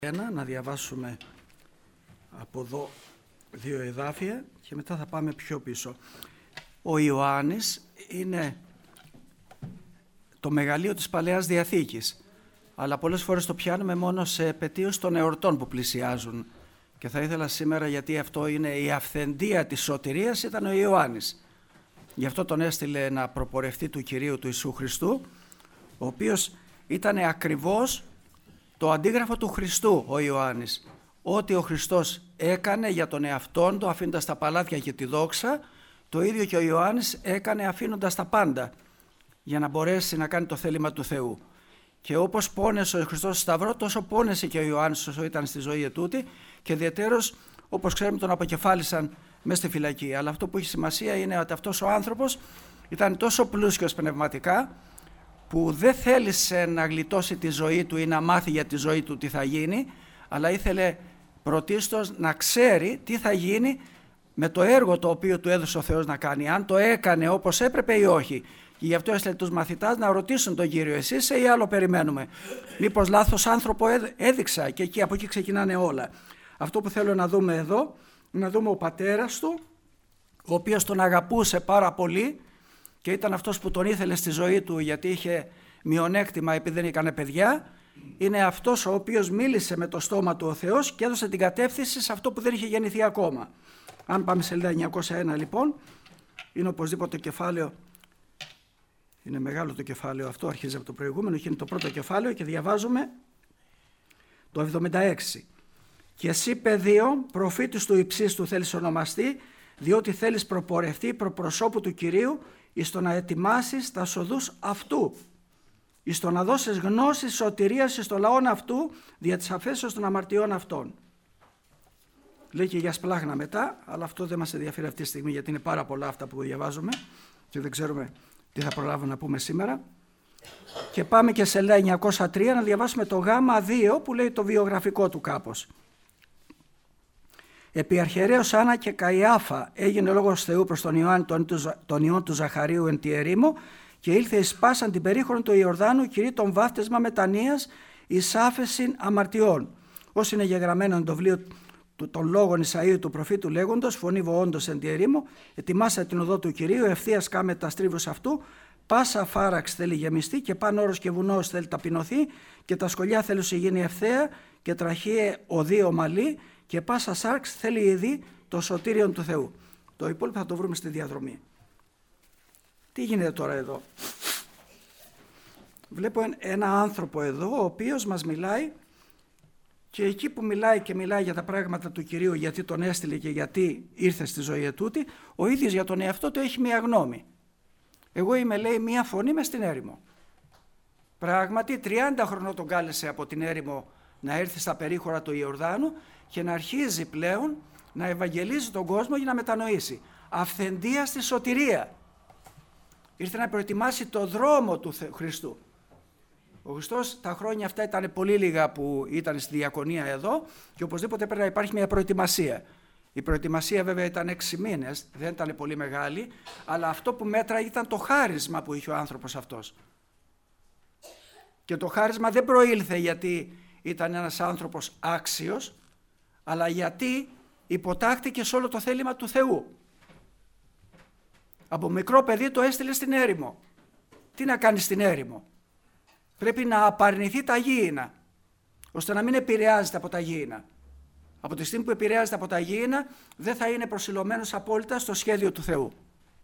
Να διαβάσουμε από εδώ 2 εδάφια και μετά θα πάμε πιο πίσω. Ο Ιωάννης είναι το μεγαλείο της Παλαιάς Διαθήκης, αλλά πολλές φορές το πιάνουμε μόνο σε επετείους των εορτών που πλησιάζουν. Και θα ήθελα σήμερα, γιατί αυτό είναι η αυθεντία της σωτηρίας, ήταν ο Ιωάννης. Γι' αυτό τον έστειλε να προπορευτεί του Κυρίου του Ιησού Χριστού, ο οποίος ήταν ακριβώς το αντίγραφο του Χριστού ο Ιωάννης. Ό,τι ο Χριστός έκανε για τον εαυτόν του αφήνοντας τα παλάτια και τη δόξα, το ίδιο και ο Ιωάννης έκανε αφήνοντας τα πάντα για να μπορέσει να κάνει το θέλημα του Θεού. Και όπως πόνεσε ο Χριστός στο Σταυρό, τόσο πόνεσε και ο Ιωάννης όσο ήταν στη ζωή ετούτη, και ιδιαιτέρως, όπως ξέρουμε, τον αποκεφάλισαν μέσα στη φυλακή. Αλλά αυτό που έχει σημασία είναι ότι αυτός ο άνθρωπος ήταν τόσο πλούσιος πνευματικά, που δεν θέλησε να γλιτώσει τη ζωή του ή να μάθει για τη ζωή του τι θα γίνει, αλλά ήθελε πρωτίστως να ξέρει τι θα γίνει με το έργο το οποίο του έδωσε ο Θεός να κάνει, αν το έκανε όπως έπρεπε ή όχι. Και γι' αυτό έστειλε τους μαθητάς να ρωτήσουν τον Κύριο, εσύ είσαι ή άλλο περιμένουμε? Μήπως λάθος άνθρωπο έδειξα? Και από εκεί ξεκινάνε όλα. Αυτό που θέλω να δούμε εδώ, να δούμε ο πατέρας του, ο οποίος τον αγαπούσε πάρα πολύ, και ήταν αυτός που τον ήθελε στη ζωή του, γιατί είχε μειονέκτημα επειδή δεν έκανε παιδιά. Είναι αυτός ο οποίος μίλησε με το στόμα του ο Θεός και έδωσε την κατεύθυνση σε αυτό που δεν είχε γεννηθεί ακόμα. Αν πάμε σελίδα 901 λοιπόν, είναι οπωσδήποτε το κεφάλαιο, είναι μεγάλο το κεφάλαιο αυτό, αρχίζει από το προηγούμενο και είναι το πρώτο κεφάλαιο, και διαβάζουμε το 76. «Και εσύ, παιδείο, προφήτης του υψίστου θέλεις ονομαστεί, διότι θέλεις προπορευτεί προπροσώπου του Κυρίου, εις το να ετοιμάσεις τα σοδούς αυτού, εις το να δώσεις γνώση σωτηρίας εις το λαόν αυτού, δια της αφέσεως των αμαρτιών αυτών». Λέει και για σπλάχνα μετά, αλλά αυτό δεν μας ενδιαφέρει αυτή τη στιγμή, γιατί είναι πάρα πολλά αυτά που διαβάζουμε και δεν ξέρουμε τι θα προλάβουμε να πούμε σήμερα. Και πάμε και σε σελίδα 903 να διαβάσουμε το Γ2 που λέει το βιογραφικό του κάπως. «Επί αρχιερέως Άννα και Καϊάφα έγινε λόγος Θεού προς τον Ιωάννη τον ιόν του Ζαχαρίου εν τη ερήμο, και ήλθε εις πάσαν την περίχωρον του Ιορδάνου, κηρύ τον βάφτισμα μετανοίας εις άφεσιν αμαρτιών. Ως είναι γεγραμμένο εν το βιβλίο των λόγων Ισαΐου του προφήτου λέγοντος, φωνή βοόντος εν τη ερήμο, ετοιμάσα την οδό του Κυρίου, ευθείας κάμε τα στρίβους αυτού, πάσα φάραξ θέλει γεμιστεί και παν όρος και βουνός θέλει ταπεινωθεί, και τα σκολιά θέλουν γίνει ευθέα και τραχύε οδύ ομαλή, και πάσα σάρξ θέλει ειδεί το σωτήριον του Θεού». Το υπόλοιπο θα το βρούμε στη διαδρομή. Τι γίνεται τώρα εδώ? Βλέπω ένα άνθρωπο εδώ, ο οποίος μας μιλάει, και εκεί που μιλάει και μιλάει για τα πράγματα του Κυρίου, γιατί τον έστειλε και γιατί ήρθε στη ζωή ετούτη, ο ίδιος για τον εαυτό του έχει μία γνώμη. «Εγώ είμαι», λέει, «μία φωνή μες στην έρημο». Πράγματι 30 χρονών τον κάλεσε από την έρημο να έρθει στα περίχωρα του Ιορδάνου και να αρχίζει πλέον να ευαγγελίζει τον κόσμο για να μετανοήσει. Αυθεντία στη σωτηρία. Ήρθε να προετοιμάσει το δρόμο του Χριστού. Ο Χριστός τα χρόνια αυτά ήταν πολύ λίγα που ήταν στη διακονία εδώ, και οπωσδήποτε πρέπει να υπάρχει μια προετοιμασία. Η προετοιμασία βέβαια ήταν 6 μήνες, δεν ήταν πολύ μεγάλη, αλλά αυτό που μέτρα ήταν το χάρισμα που είχε ο άνθρωπος αυτός. Και το χάρισμα δεν προήλθε γιατί ήταν ένας άνθρωπος άξιος, αλλά γιατί υποτάχθηκε σε όλο το θέλημα του Θεού. Από μικρό παιδί το έστειλε στην έρημο. Τι να κάνει στην έρημο? Πρέπει να απαρνηθεί τα γήινα, ώστε να μην επηρεάζεται από τα γήινα. Από τη στιγμή που επηρεάζεται από τα γήινα, δεν θα είναι προσιλωμένος απόλυτα στο σχέδιο του Θεού.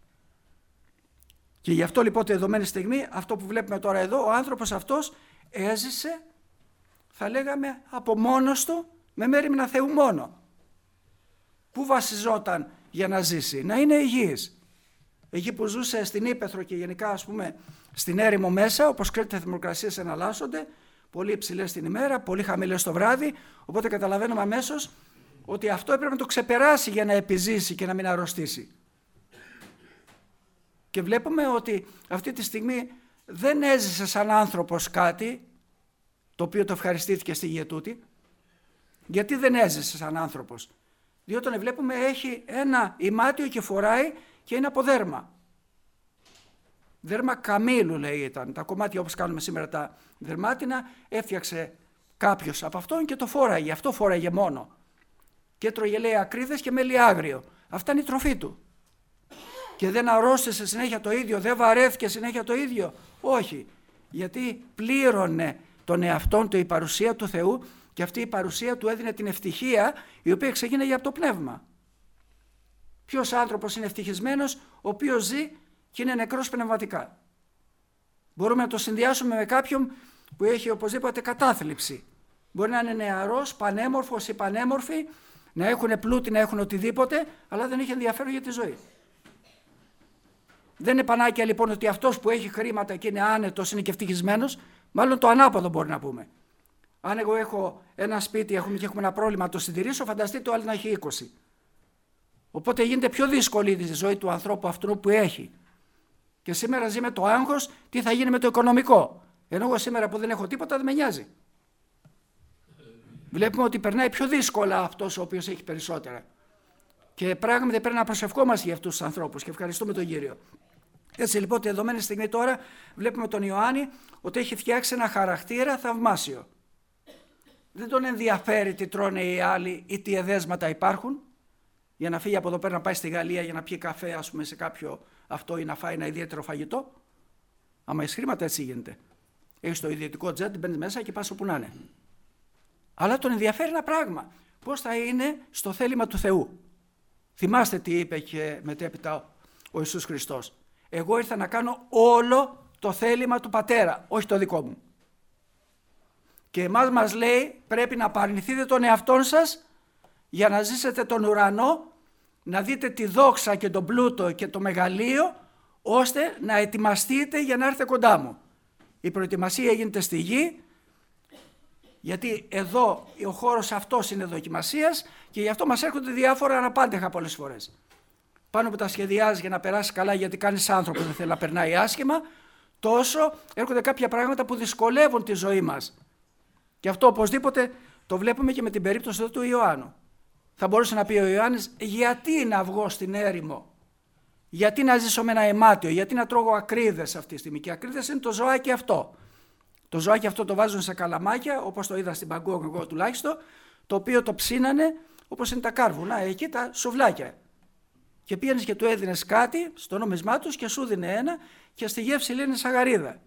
Και γι' αυτό λοιπόν τη δεδομένη στιγμή, αυτό που βλέπουμε τώρα εδώ, ο άνθρωπος αυτός έζησε, θα λέγαμε, από μόνος του, με μέριμνα Θεού μόνο. Πού βασιζόταν για να ζήσει? Να είναι υγιής. Εκεί που ζούσε στην ύπαιθρο και γενικά, ας πούμε, στην έρημο μέσα, όπως ξέρετε, οι θερμοκρασίες εναλλάσσονται, πολύ υψηλές την ημέρα, πολύ χαμηλές το βράδυ, οπότε καταλαβαίνουμε αμέσως ότι αυτό έπρεπε να το ξεπεράσει για να επιζήσει και να μην αρρωστήσει. Και βλέπουμε ότι αυτή τη στιγμή δεν έζησε σαν άνθρωπος κάτι το οποίο το ευχαριστήθηκε στη γη τούτη. Γιατί δεν έζησε σαν άνθρωπος? Διότι τον βλέπουμε έχει ένα ημάτιο και φοράει και είναι από δέρμα. Δέρμα καμήλου, λέει, ήταν. Τα κομμάτια όπως κάνουμε σήμερα τα δερμάτινα, έφτιαξε κάποιος από αυτόν και το φόραγε. Αυτό φόραγε μόνο. Και έτρωγε, λέει, ακρίδες και μέλι άγριο. Αυτά είναι η τροφή του. Και δεν αρρώστησε συνέχεια το ίδιο, δεν βαρέθηκε συνέχεια το ίδιο. Όχι. Γιατί πλήρωνε τον εαυτόν του η παρουσία του Θεού και αυτή η παρουσία του έδινε την ευτυχία η οποία ξεκίνησε από το πνεύμα. Ποιος άνθρωπος είναι ευτυχισμένος? Ο οποίος ζει και είναι νεκρός πνευματικά. Μπορούμε να το συνδυάσουμε με κάποιον που έχει οπωσδήποτε κατάθλιψη. Μπορεί να είναι νεαρός, πανέμορφος ή πανέμορφη, να έχουν πλούτη, να έχουν οτιδήποτε, αλλά δεν έχει ενδιαφέρον για τη ζωή. Δεν είναι πανάκια λοιπόν ότι αυτός που έχει χρήματα και είναι άνετος είναι και ευτυχισμένος, μάλλον το ανάποδο μπορεί να πούμε. Αν εγώ έχω ένα σπίτι και έχουμε ένα πρόβλημα να το συντηρήσω, φανταστείτε ο άλλος να έχει 20. Οπότε γίνεται πιο δύσκολη η ζωή του ανθρώπου αυτού που έχει. Και σήμερα ζει με το άγχος τι θα γίνει με το οικονομικό. Ενώ εγώ σήμερα που δεν έχω τίποτα δεν με νοιάζει. Βλέπουμε ότι περνάει πιο δύσκολα αυτός ο οποίος έχει περισσότερα. Και πράγματι πρέπει να προσευχόμαστε για αυτούς τους ανθρώπους και ευχαριστούμε τον Κύριο. Έτσι λοιπόν τη δεδομένη στιγμή τώρα βλέπουμε τον Ιωάννη ότι έχει φτιάξει ένα χαρακτήρα θαυμάσιο. Δεν τον ενδιαφέρει τι τρώνε οι άλλοι ή τι εδέσματα υπάρχουν για να φύγει από εδώ πέρα να πάει στη Γαλλία για να πιει καφέ ας πούμε σε κάποιο αυτό ή να φάει ένα ιδιαίτερο φαγητό. Άμα έχεις χρήματα έτσι γίνεται. Έχεις το ιδιωτικό τζετ, μπαίνεις μέσα και πας όπου να είναι. Αλλά τον ενδιαφέρει ένα πράγμα. Πώς θα είναι στο θέλημα του Θεού. Θυμάστε τι είπε και μετέπειτα ο Ιησούς Χριστός. Εγώ ήρθα να κάνω όλο το θέλημα του Πατέρα, όχι το δικό μου. Και εμάς μας λέει πρέπει να απαρνηθείτε τον εαυτόν σας για να ζήσετε τον ουρανό, να δείτε τη δόξα και τον πλούτο και το μεγαλείο, ώστε να ετοιμαστείτε για να έρθετε κοντά μου. Η προετοιμασία γίνεται στη γη, γιατί εδώ ο χώρος αυτός είναι δοκιμασίας και γι' αυτό μας έρχονται διάφορα αναπάντεχα πολλές φορές. Πάνω που τα σχεδιάζει για να περάσει καλά γιατί κάνεις άνθρωπο δεν θέλει να περνάει άσχημα, τόσο έρχονται κάποια πράγματα που δυσκολεύουν τη ζωή μας. Και αυτό οπωσδήποτε το βλέπουμε και με την περίπτωση του Ιωάννου. Θα μπορούσε να πει ο Ιωάννης, γιατί να βγω στην έρημο, γιατί να ζήσω με ένα αιμάτιο, γιατί να τρώγω ακρίδες αυτή τη στιγμή. Και ακρίδες είναι το ζωάκι αυτό. Το ζωάκι αυτό το βάζουν σε καλαμάκια, όπως το είδα στην Μπαγκόγκ εγώ τουλάχιστον, το οποίο το ψήνανε όπως είναι τα κάρβουνα, εκεί τα σουβλάκια. Και πήγαινες και του έδινες κάτι στο νόμισμά τους και σου δίνε ένα και στη γεύση λένε σαγαρίδα.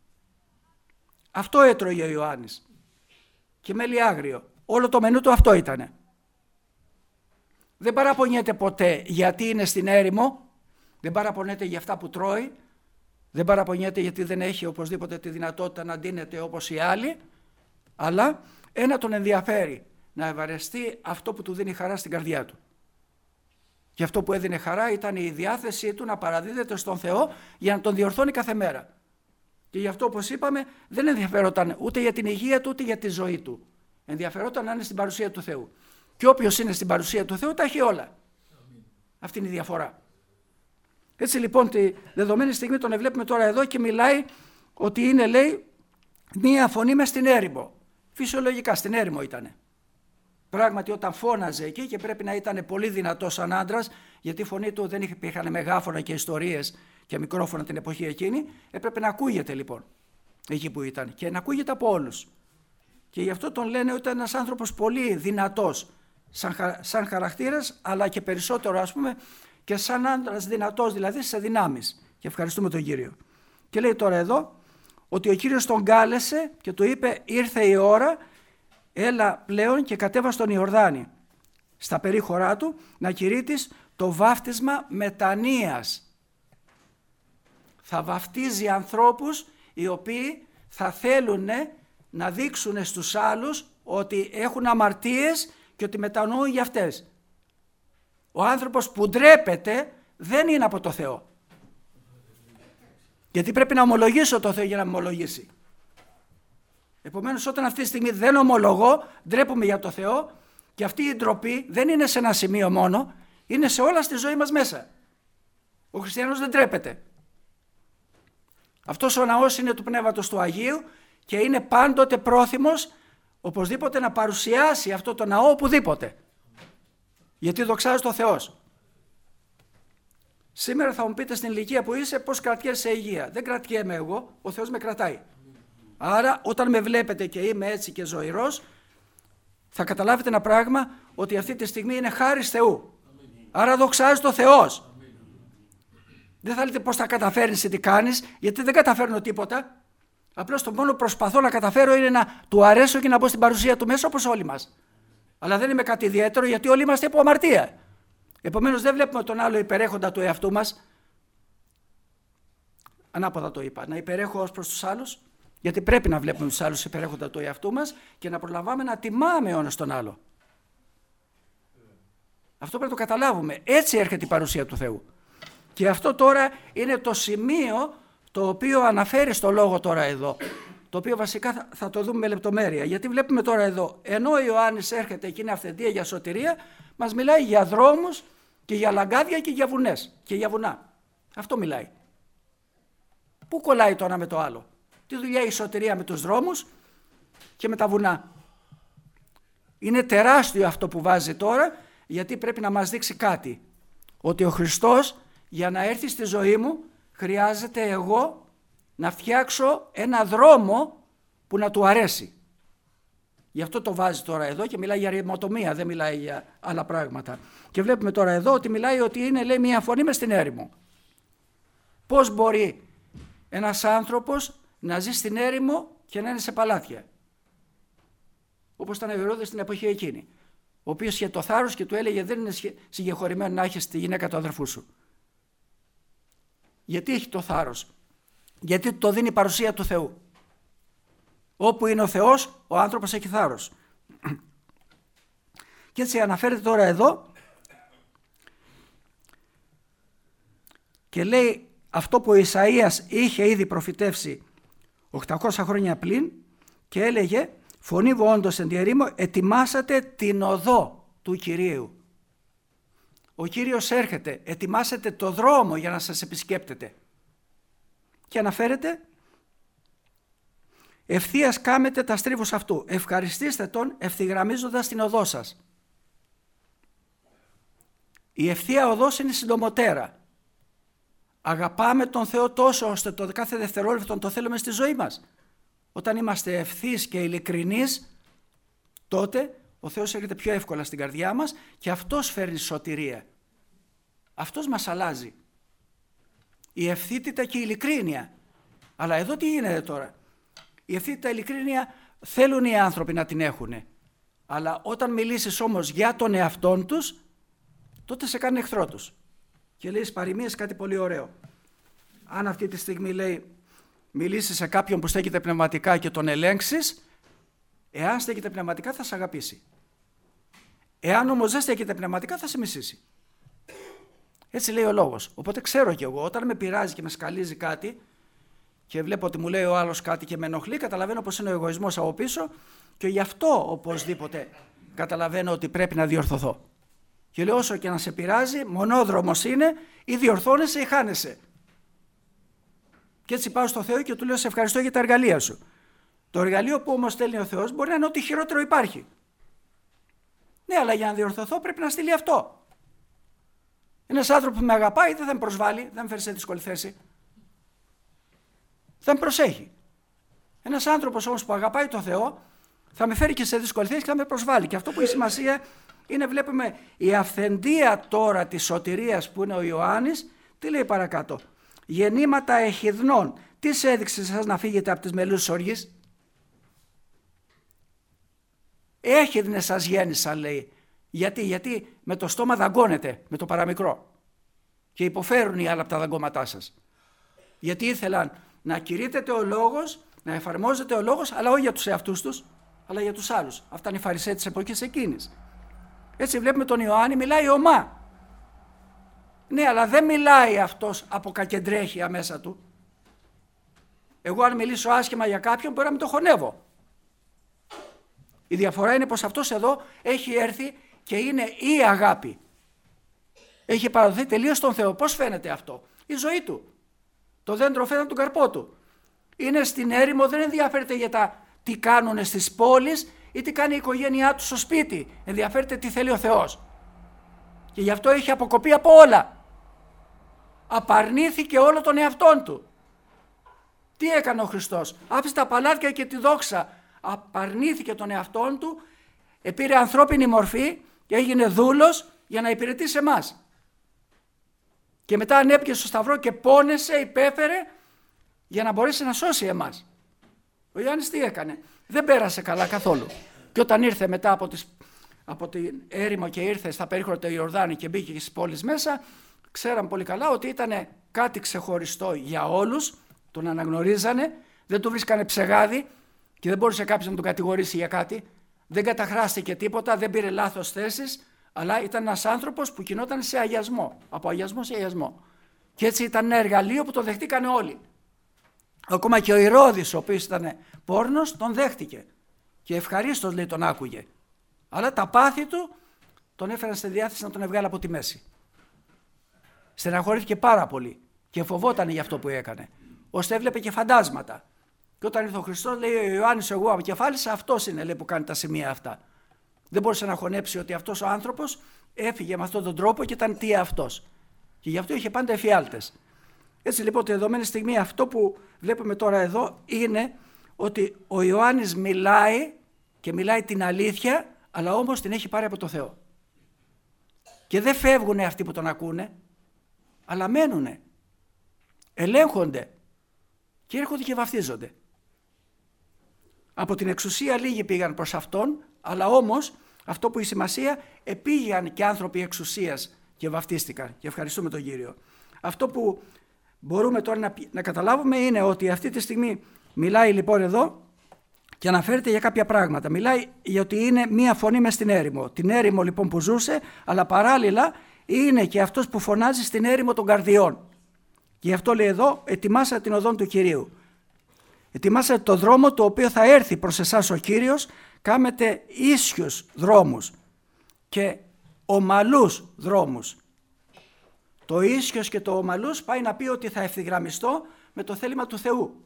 Αυτό έτρωγε ο Ιωάννης. Και μέλι άγριο. Όλο το μενού του αυτό ήτανε. Δεν παραπονιέται ποτέ γιατί είναι στην έρημο, δεν παραπονιέται για αυτά που τρώει, δεν παραπονιέται γιατί δεν έχει οπωσδήποτε τη δυνατότητα να ντύνεται όπως οι άλλοι, αλλά ένα τον ενδιαφέρει, να ευαρεστεί αυτό που του δίνει χαρά στην καρδιά του. Και αυτό που έδινε χαρά ήταν η διάθεσή του να παραδίδεται στον Θεό για να τον διορθώνει κάθε μέρα. Και γι' αυτό όπως είπαμε δεν ενδιαφερόταν ούτε για την υγεία του ούτε για τη ζωή του. Ενδιαφερόταν να είναι στην παρουσία του Θεού. Και όποιος είναι στην παρουσία του Θεού τα έχει όλα. Αυτή είναι η διαφορά. Έτσι λοιπόν τη δεδομένη στιγμή τον βλέπουμε τώρα εδώ και μιλάει ότι είναι, λέει, μία φωνή μες στην έρημο. Φυσιολογικά στην έρημο ήτανε. Πράγματι όταν φώναζε εκεί και πρέπει να ήταν πολύ δυνατός σαν άντρας, γιατί η φωνή του δεν υπήρχαν μεγάφωνα και ιστορίες και μικρόφωνα την εποχή εκείνη, έπρεπε να ακούγεται λοιπόν εκεί που ήταν και να ακούγεται από όλους. Και γι' αυτό τον λένε ότι ήταν ένας άνθρωπος πολύ δυνατός σαν χαρακτήρας, αλλά και περισσότερο ας πούμε και σαν άντρας δυνατός, δηλαδή σε δυνάμεις. Και ευχαριστούμε τον Κύριο. Και λέει τώρα εδώ ότι ο Κύριος τον κάλεσε και του είπε ήρθε η ώρα, έλα πλέον και κατέβα στον Ιορδάνη, στα περίχωρά του, να κηρύττεις το βάφτισμα μετανοίας. Θα βαφτίζει ανθρώπους οι οποίοι θα θέλουν να δείξουν στους άλλους ότι έχουν αμαρτίες και ότι μετανοούν για αυτές. Ο άνθρωπος που ντρέπεται δεν είναι από το Θεό. Γιατί πρέπει να ομολογήσω το Θεό για να με ομολογήσει. Επομένως όταν αυτή τη στιγμή δεν ομολογώ, ντρέπομαι για το Θεό και αυτή η ντροπή δεν είναι σε ένα σημείο μόνο, είναι σε όλα στη ζωή μας μέσα. Ο χριστιανός δεν ντρέπεται. Αυτός ο ναός είναι του Πνεύματος του Αγίου και είναι πάντοτε πρόθυμος οπωσδήποτε να παρουσιάσει αυτό το ναό οπουδήποτε. Γιατί δοξάζεται ο Θεός. Σήμερα θα μου πείτε στην ηλικία που είσαι πώς κρατιέσαι υγεία. Δεν κρατιέμαι εγώ, ο Θεός με κρατάει. Άρα όταν με βλέπετε και είμαι έτσι και ζωηρός, θα καταλάβετε ένα πράγμα, ότι αυτή τη στιγμή είναι χάρις Θεού. Άρα δοξάζει το Θεός. Δεν θα λέτε πώς θα καταφέρνεις ή τι κάνεις, γιατί δεν καταφέρνω τίποτα. Απλώς το μόνο που προσπαθώ να καταφέρω είναι να του αρέσω και να μπω στην παρουσία του μέσα, όπως όλοι μας. Αλλά δεν είμαι κάτι ιδιαίτερο, γιατί όλοι είμαστε υπό αμαρτία. Επομένως δεν βλέπουμε τον άλλο υπερέχοντα του εαυτού μας. Ανάποδα το είπα, να υπερέχω ως προς τους άλλους, γιατί πρέπει να βλέπουμε τους άλλους υπερέχοντα του εαυτού μας και να προλαμβάμε να τιμάμε ο ένας τον άλλο. Αυτό πρέπει να το καταλάβουμε. Έτσι έρχεται η παρουσία του Θεού. Και αυτό τώρα είναι το σημείο το οποίο αναφέρει στο λόγο τώρα εδώ, το οποίο βασικά θα το δούμε με λεπτομέρεια. Γιατί βλέπουμε τώρα εδώ, ενώ ο Ιωάννης έρχεται και είναι αυθεντία για σωτηρία, μας μιλάει για δρόμους και για λαγκάδια και για βουνές και για βουνά. Αυτό μιλάει. Πού κολλάει το ένα με το άλλο? Τι δουλειά η σωτηρία με τους δρόμους και με τα βουνά? Είναι τεράστιο αυτό που βάζει τώρα, γιατί πρέπει να μας δείξει κάτι. Ότι ο Χριστός για να έρθει στη ζωή μου χρειάζεται εγώ να φτιάξω ένα δρόμο που να του αρέσει. Γι' αυτό το βάζει τώρα εδώ και μιλάει για ερημοτομία, δεν μιλάει για άλλα πράγματα. Και βλέπουμε τώρα εδώ ότι μιλάει ότι είναι, λέει, μια φωνή μες στην έρημο. Πώς μπορεί ένας άνθρωπος να ζει στην έρημο και να είναι σε παλάτια? Όπως ήταν ο Ηρώδης στην εποχή εκείνη, ο οποίος είχε το θάρρος και του έλεγε δεν είναι συγχωρημένο να έχεις τη γυναίκα του αδερφού σου. Γιατί έχει το θάρρος? Γιατί το δίνει η παρουσία του Θεού. Όπου είναι ο Θεός, ο άνθρωπος έχει θάρρος. Και έτσι αναφέρεται τώρα εδώ και λέει αυτό που ο Ισαΐας είχε ήδη προφητεύσει 800 χρόνια πλην και έλεγε «Φωνή βοόντος εν τη ερήμο, ετοιμάσατε την οδό του Κυρίου». Ο Κύριος έρχεται, ετοιμάσετε το δρόμο για να σας επισκέπτεται. Και αναφέρεται «Ευθείας κάμετε τα στρίβους αυτού, ευχαριστήστε τον ευθυγραμμίζοντας την οδό σας». Η ευθεία οδός είναι συντομοτέρα. Αγαπάμε τον Θεό τόσο ώστε το κάθε δευτερόλεπτο το θέλουμε στη ζωή μας. Όταν είμαστε ευθύς και ειλικρινείς, τότε ο Θεός έρχεται πιο εύκολα στην καρδιά μας και αυτός φέρνει σωτηρία. Αυτός μας αλλάζει. Η ευθύτητα και η ειλικρίνεια. Αλλά εδώ τι γίνεται τώρα? Η ευθύτητα, η ειλικρίνεια θέλουν οι άνθρωποι να την έχουν. Αλλά όταν μιλήσεις όμως για τον εαυτόν τους, τότε σε κάνουν εχθρό τους. Και λέει παροιμίες κάτι πολύ ωραίο. Αν αυτή τη στιγμή λέει μιλήσεις σε κάποιον που στέκεται πνευματικά και τον ελέγξεις, εάν στέκεται πνευματικά θα σε αγαπήσει. Εάν όμως δεν στέκεται πνευματικά θα σε μισήσει. Έτσι λέει ο λόγος. Οπότε ξέρω κι εγώ, όταν με πειράζει και με σκαλίζει κάτι και βλέπω ότι μου λέει ο άλλος κάτι και με ενοχλεί, καταλαβαίνω πως είναι ο εγωισμός από πίσω και γι' αυτό οπωσδήποτε καταλαβαίνω ότι πρέπει να διορθωθώ. Και λέω όσο και να σε πειράζει, μονόδρομος είναι, ή διορθώνεσαι ή χάνεσαι. Και έτσι πάω στο Θεό και του λέω σε ευχαριστώ για τα εργαλεία σου. Το εργαλείο που όμως στέλνει ο Θεός μπορεί να είναι ό,τι χειρότερο υπάρχει. Ναι, αλλά για να διορθωθώ πρέπει να στείλει αυτό. Ένας άνθρωπος που με αγαπάει δεν θα με προσβάλλει, δεν με φέρει σε δύσκολη θέση. Θα με προσέχει. Ένας άνθρωπος όμως που αγαπάει τον Θεό θα με φέρει και σε δύσκολη θέση και θα με προσβάλλει. Και αυτό που έχει σημασία είναι, βλέπουμε, η αυθεντία τώρα της σωτηρίας που είναι ο Ιωάννης. Τι λέει παρακάτω? Γεννήματα εχιδνών. Τι σε έδειξε σας να φύγετε από τις μελούς οργής? Έχιδνες σας γέννησαν, λέει. Γιατί με το στόμα δαγκώνετε με το παραμικρό και υποφέρουν οι άλλοι από τα δαγκώματά σας. Γιατί ήθελαν να κηρύτεται ο λόγος, να εφαρμόζεται ο λόγος, αλλά όχι για τους εαυτούς τους, αλλά για τους άλλους. Αυτά είναι οι Φαρισαίοι της εποχής εκείνης. Έτσι βλέπουμε τον Ιωάννη, μιλάει ομά. Ναι, αλλά δεν μιλάει αυτός από κακεντρέχεια μέσα του. Εγώ αν μιλήσω άσχημα για κάποιον μπορεί να μην το χωνεύω. Η διαφορά είναι πως αυτός εδώ έχει έρθει και είναι η αγάπη. Έχει παραδοθεί τελείως στον Θεό. Πώς φαίνεται αυτό? Η ζωή του. Το δέντρο φαίνεται τον καρπό του. Είναι στην έρημο, δεν ενδιαφέρεται για τι κάνουν στις πόλεις ή τι κάνει η οικογένειά του στο σπίτι. Ενδιαφέρεται τι θέλει ο Θεός. Και γι' αυτό έχει αποκοπεί από όλα. Απαρνήθηκε όλο τον εαυτόν του. Τι έκανε ο Χριστός? Άφησε τα παλάτια και τη δόξα. Απαρνήθηκε τον εαυτόν του, επήρε ανθρώπινη μορφή και έγινε δούλος για να υπηρετήσει εμάς. Και μετά ανέβηκε στο σταυρό και πόνεσε, υπέφερε για να μπορέσει να σώσει εμάς. Ο Ιωάννης τι έκανε? Δεν πέρασε καλά καθόλου. Και όταν ήρθε μετά από την έρημο και ήρθε στα περίχωρα του Ιορδάνη και μπήκε στις πόλεις μέσα, ξέραν πολύ καλά ότι ήταν κάτι ξεχωριστό για όλους, τον αναγνωρίζανε, δεν του βρίσκανε ψεγάδι και δεν μπορούσε κάποιος να τον κατηγορήσει για κάτι, δεν καταχράστηκε τίποτα, δεν πήρε λάθος θέσεις, αλλά ήταν ένας άνθρωπος που κινόταν σε αγιασμό, από αγιασμό σε αγιασμό. Και έτσι ήταν ένα εργαλείο που το δεχτήκανε όλοι. Ακόμα και ο Ηρώδης, ο οποίος ήταν πόρνος, τον δέχτηκε και ευχαρίστως, λέει, τον άκουγε. Αλλά τα πάθη του τον έφεραν στη διάθεση να τον βγάλει από τη μέση. Στεναχωρήθηκε πάρα πολύ και φοβόταν για αυτό που έκανε, ώστε έβλεπε και φαντάσματα. Και όταν ήρθε ο Χριστός, λέει ο Ιωάννης, εγώ αποκεφάλισα, αυτός είναι, λέει, που κάνει τα σημεία αυτά. Δεν μπορούσε να χωνέψει ότι αυτός ο άνθρωπος έφυγε με αυτόν τον τρόπο και ήταν τι αυτός. Και γι' αυτό είχε πάντα εφιάλτες. Έτσι λοιπόν τη δεδομένη στιγμή αυτό που βλέπουμε τώρα εδώ είναι ότι ο Ιωάννης μιλάει και μιλάει την αλήθεια, αλλά όμως την έχει πάρει από το Θεό. Και δεν φεύγουν αυτοί που τον ακούνε, αλλά μένουνε, ελέγχονται και έρχονται και βαφτίζονται. Από την εξουσία λίγοι πήγαν προς αυτόν, αλλά όμως αυτό που έχει σημασία, επήγαν και άνθρωποι εξουσίας και βαφτίστηκαν και ευχαριστούμε τον Κύριο. Αυτό που μπορούμε τώρα να καταλάβουμε είναι ότι αυτή τη στιγμή μιλάει λοιπόν εδώ και αναφέρεται για κάποια πράγματα. Μιλάει για ότι είναι μία φωνή μες στην έρημο. Την έρημο λοιπόν που ζούσε, αλλά παράλληλα είναι και αυτός που φωνάζει στην έρημο των καρδιών. Και γι' αυτό λέει εδώ, ετοιμάσατε την οδόν του Κυρίου. Ετοιμάσατε το δρόμο το οποίο θα έρθει προς εσάς ο Κύριος, κάμετε ίσιους δρόμους και ομαλούς δρόμους. Το ίσιος και το ομαλούς πάει να πει ότι θα ευθυγραμμιστώ με το θέλημα του Θεού.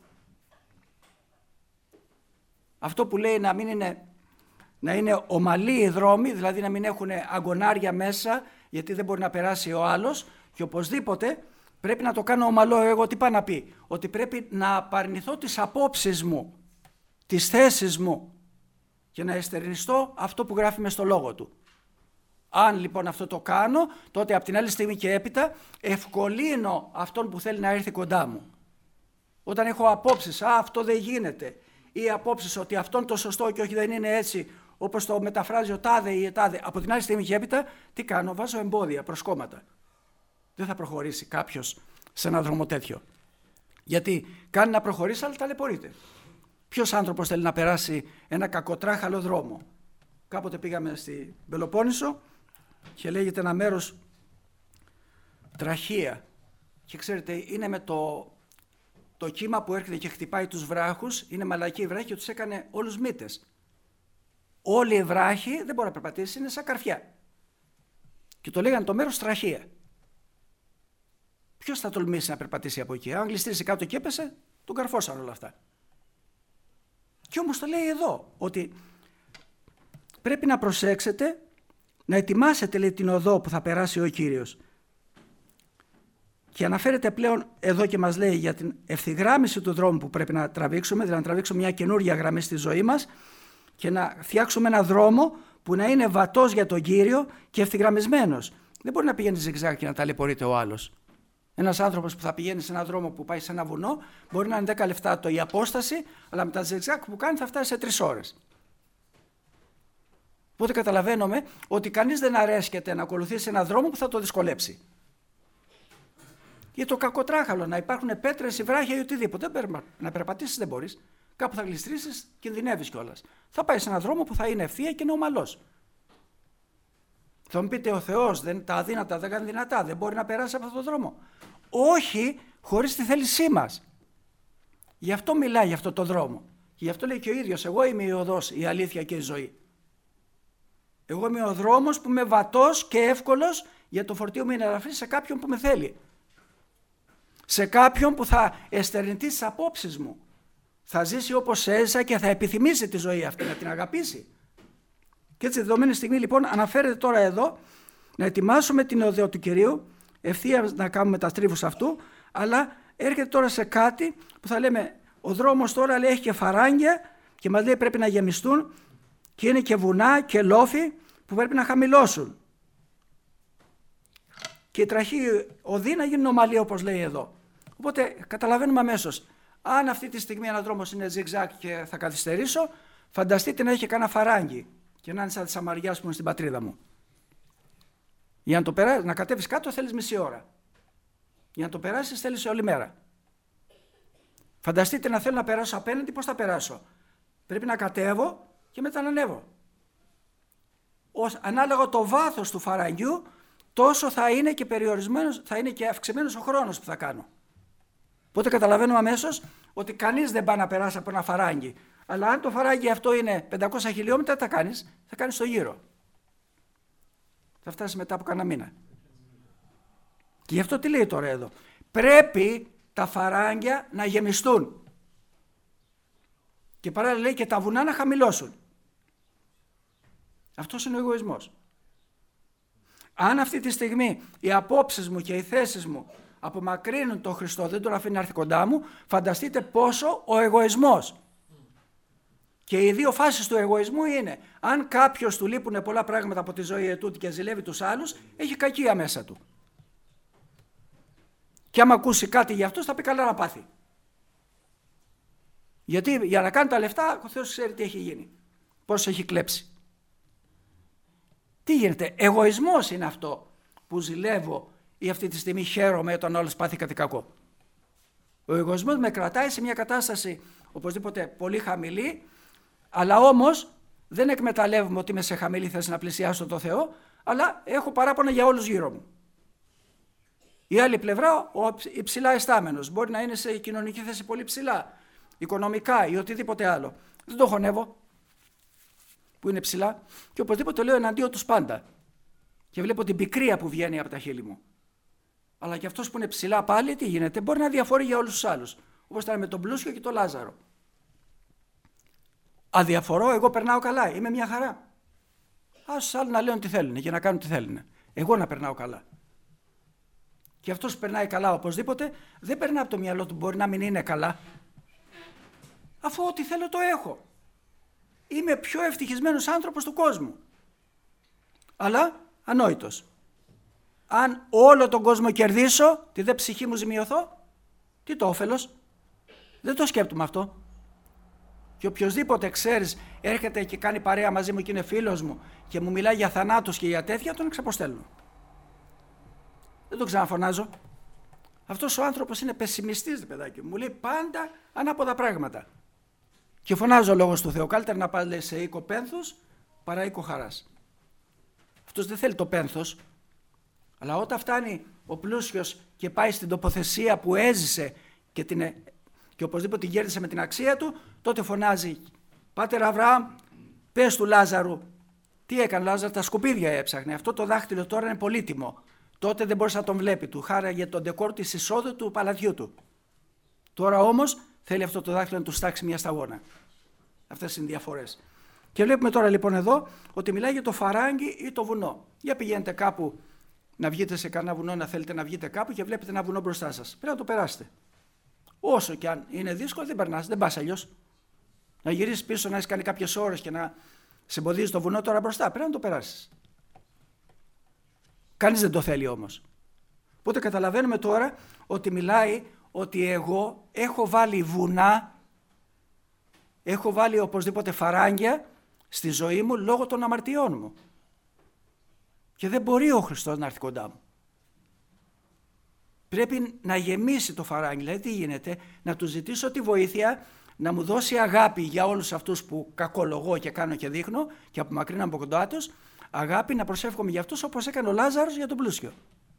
Αυτό που λέει να είναι ομαλοί οι δρόμοι, δηλαδή να μην έχουν αγκονάρια μέσα, γιατί δεν μπορεί να περάσει ο άλλος, και οπωσδήποτε πρέπει να το κάνω ομαλό. Εγώ τι πάει να πει? Ότι πρέπει να απαρνηθώ τις απόψεις μου, τις θέσεις μου και να εστερνιστώ αυτό που γράφει μες στο λόγο του. Αν λοιπόν αυτό το κάνω, τότε από την άλλη στιγμή και έπειτα ευκολύνω αυτόν που θέλει να έρθει κοντά μου. Όταν έχω απόψεις, αυτό δεν γίνεται, ή απόψεις ότι αυτό είναι το σωστό και όχι δεν είναι έτσι, όπως το μεταφράζει ο τάδε ή η τάδε, από την άλλη στιγμή και έπειτα τι κάνω? Βάζω εμπόδια, προσκόμματα. Δεν θα προχωρήσει κάποιος σε ένα δρόμο τέτοιο. Γιατί κάνει να προχωρήσει, αλλά ταλαιπωρείται. Ποιος άνθρωπος θέλει να περάσει ένα κακοτράχαλο δρόμο? Κάποτε πήγαμε στη Πελοπόννησο και λέγεται ένα μέρος Τραχία. Και ξέρετε, είναι με το κύμα που έρχεται και χτυπάει τους βράχους, είναι μαλακοί οι βράχοι και τους έκανε όλους μύτες. Όλοι οι βράχοι δεν μπορεί να περπατήσει, είναι σαν καρφιά. Και το λέγανε το μέρος Τραχία. Ποιος θα τολμήσει να περπατήσει από εκεί? Αν γλιστρήσει κάτω και έπεσε, τον καρφώσαν όλα αυτά. Και όμως το λέει εδώ, ότι πρέπει να προσέξετε, να ετοιμάσετε, λέει, την οδό που θα περάσει ο Κύριος. Και αναφέρεται πλέον εδώ και μας λέει για την ευθυγράμμιση του δρόμου που πρέπει να τραβήξουμε, δηλαδή να τραβήξουμε μια καινούργια γραμμή στη ζωή μας και να φτιάξουμε ένα δρόμο που να είναι βατός για τον Κύριο και ευθυγραμμισμένος. Δεν μπορεί να πηγαίνει ζιγζάγ και να ταλαιπωρείται ο άλλος. Ένας άνθρωπος που θα πηγαίνει σε έναν δρόμο που πάει σε ένα βουνό μπορεί να είναι 10 λεπτά η απόσταση, αλλά με τα ζιγζάγ που κάνει θα φτάσει σε 3 ώρες. Οπότε καταλαβαίνουμε ότι κανείς δεν αρέσκεται να ακολουθήσει έναν δρόμο που θα το δυσκολέψει. Για το κακοτράχαλο, να υπάρχουν πέτρες ή βράχια ή οτιδήποτε. Να περπατήσεις δεν μπορείς. Κάπου θα γλιστρήσεις, κινδυνεύεις κιόλας. Θα πάει σε έναν δρόμο που θα είναι ευθεία και είναι ομαλός. Θα μου πείτε, ο Θεός, τα αδύνατα δεν κάνει δυνατά, δεν μπορεί να περάσει από αυτόν τον δρόμο. Όχι, χωρίς τη θέλησή μας. Γι' αυτό μιλάει για αυτόν τον δρόμο. Και γι' αυτό λέει και ο ίδιος, εγώ είμαι η οδός, η αλήθεια και η ζωή. Εγώ είμαι ο δρόμος που είμαι βατός και εύκολος για το φορτίο μου είναι ελαφρύ σε κάποιον που με θέλει. Σε κάποιον που θα εστερνηθεί τις απόψεις μου. Θα ζήσει όπως έζησα και θα επιθυμήσει τη ζωή αυτή, να την αγαπήσει. Και έτσι, δεδομένη στιγμή λοιπόν, αναφέρεται τώρα εδώ να ετοιμάσουμε την οδό του Κυρίου, ευθεία να κάνουμε τα στρίβους αυτού, αλλά έρχεται τώρα σε κάτι που θα λέμε Ο δρόμος τώρα λέει έχει και φαράγγια και μας λέει πρέπει να γεμιστούν και είναι και βουνά και λόφοι που πρέπει να χαμηλώσουν. Και η τραχή οδή να γίνει ομαλή όπως λέει εδώ. Οπότε καταλαβαίνουμε αμέσως. Αν αυτή τη στιγμή ένας δρόμος είναι zigzag και θα καθυστερήσω, φανταστείτε να έχει κανένα φαράγγι και να είναι σαν τη Σαμαριά που είναι στην πατρίδα μου. Για να κατέβεις κάτω θέλεις μισή ώρα. Για να το περάσεις θέλεις όλη μέρα. Φανταστείτε να θέλω να περάσω απέναντι, πώς θα περάσω. Πρέπει να κατέβω και μετά να ανέβω. Ανάλογα το βάθος του φαραγγιού, τόσο θα είναι και περιορισμένος, θα είναι και αυξημένος ο χρόνος που θα κάνω. Οπότε καταλαβαίνουμε αμέσως ότι κανείς δεν πάει να περάσει από ένα φαράγγι. Αλλά αν το φαράγγι αυτό είναι 500 χιλιόμετρα, τι θα κάνεις? Θα κάνεις το γύρο. Θα φτάσει μετά από κανένα μήνα. Και γι' αυτό τι λέει τώρα εδώ. Πρέπει τα φαράγγια να γεμιστούν. Και παράλληλα λέει και τα βουνά να χαμηλώσουν. Αυτός είναι ο εγωισμός. Αν αυτή τη στιγμή οι απόψεις μου και οι θέσεις μου απομακρύνουν τον Χριστό, δεν τον αφήνει να έρθει κοντά μου, φανταστείτε πόσο ο εγωισμός. Και οι δύο φάσεις του εγωισμού είναι, αν κάποιος του λείπουν πολλά πράγματα από τη ζωή ετούτη και ζηλεύει τους άλλους, έχει κακία μέσα του. Και άμα ακούσει κάτι για αυτούς θα πει καλά να πάθει. Γιατί για να κάνει τα λεφτά ο Θεός ξέρει τι έχει γίνει, πώς έχει κλέψει. Τι γίνεται? Εγωισμός είναι αυτό που ζηλεύω ή αυτή τη στιγμή χαίρομαι όταν όλος πάθει κάτι κακό. Ο εγωισμός με κρατάει σε μια κατάσταση οπωσδήποτε πολύ χαμηλή, αλλά όμως δεν εκμεταλλεύομαι ότι είμαι σε χαμηλή θέση να πλησιάσω τον Θεό, αλλά έχω παράπονα για όλους γύρω μου. Η άλλη πλευρά, ο υψηλά αισθάμενος, μπορεί να είναι σε κοινωνική θέση πολύ ψηλά, οικονομικά ή οτιδήποτε άλλο. Δεν το χωνεύω που είναι ψηλά και οπωσδήποτε λέω εναντίον τους πάντα. Και βλέπω την πικρία που βγαίνει από τα χείλη μου. Αλλά και αυτός που είναι ψηλά πάλι τι γίνεται? Μπορεί να διαφορεί για όλους τους άλλους. Όπως ήταν με τον πλούσιο και τον Λάζαρο. Αδιαφορώ, εγώ περνάω καλά, είμαι μια χαρά. Ας άλλοι να λένε τι θέλουν και να κάνουν τι θέλουν. Εγώ να περνάω καλά. Και αυτός που περνάει καλά οπωσδήποτε δεν περνά από το μυαλό του, μπορεί να μην είναι καλά. Αφού ό,τι θέλω το έχω. Είμαι πιο ευτυχισμένος άνθρωπος του κόσμου. Αλλά ανόητος. Αν όλο τον κόσμο κερδίσω, τη δε ψυχή μου ζημιωθώ, τι το όφελος? Δεν το σκέπτομαι αυτό. Και οποιοσδήποτε ξέρεις έρχεται και κάνει παρέα μαζί μου και είναι φίλος μου και μου μιλάει για θανάτους και για τέτοια, τον εξαποστέλνω. Δεν τον ξαναφωνάζω. Αυτός ο άνθρωπος είναι πεσημιστής, παιδάκι μου. Μου λέει πάντα ανάποδα πράγματα. Και φωνάζω λόγος του Θεού. Καλύτερα να πάει σε οίκο πένθους παρά οίκο χαράς. Αυτός δεν θέλει το πένθος. Αλλά όταν φτάνει ο πλούσιος και πάει στην τοποθεσία που έζησε και οπωσδήποτε την κέρδισε με την αξία του, τότε φωνάζει, Πάτερ Αβραάμ, πες του Λάζαρου. Τι έκανε ο Λάζαρου? Τα σκουπίδια έψαχνε. Αυτό το δάχτυλο τώρα είναι πολύτιμο. Τότε δεν μπορούσε να τον βλέπει. Του χάραγε τον ντεκόρ της εισόδου του παλατιού του. Τώρα όμως θέλει αυτό το δάχτυλο να του στάξει μια σταγόνα. Αυτές είναι οι διαφορές. Και βλέπουμε τώρα λοιπόν εδώ ότι μιλάει για το φαράγγι ή το βουνό. Για πηγαίνετε κάπου να βγείτε σε κανένα βουνό, να θέλετε να βγείτε κάπου και βλέπετε ένα βουνό μπροστά σας. Πρέπει να το περάσετε. Όσο και αν είναι δύσκολο, δεν περνάς, δεν πας αλλιώς. Να γυρίσεις πίσω, να έχεις κάνει κάποιες ώρες και να σε εμποδίζει το βουνό τώρα μπροστά. Πρέπει να το περάσεις. Κανείς δεν το θέλει όμως. Οπότε καταλαβαίνουμε τώρα ότι μιλάει ότι εγώ έχω βάλει βουνά, έχω βάλει οπωσδήποτε φαράγγια στη ζωή μου λόγω των αμαρτιών μου. Και δεν μπορεί ο Χριστός να έρθει κοντά μου. Πρέπει να γεμίσει το φαράγγι. Δηλαδή τι γίνεται? Να του ζητήσω τη βοήθεια, να μου δώσει αγάπη για όλους αυτούς που κακολογώ και κάνω και δείχνω και απομακρύνω από κοντά τους, αγάπη να προσεύχομαι για αυτούς όπως έκανε ο Λάζαρος για τον πλούσιο.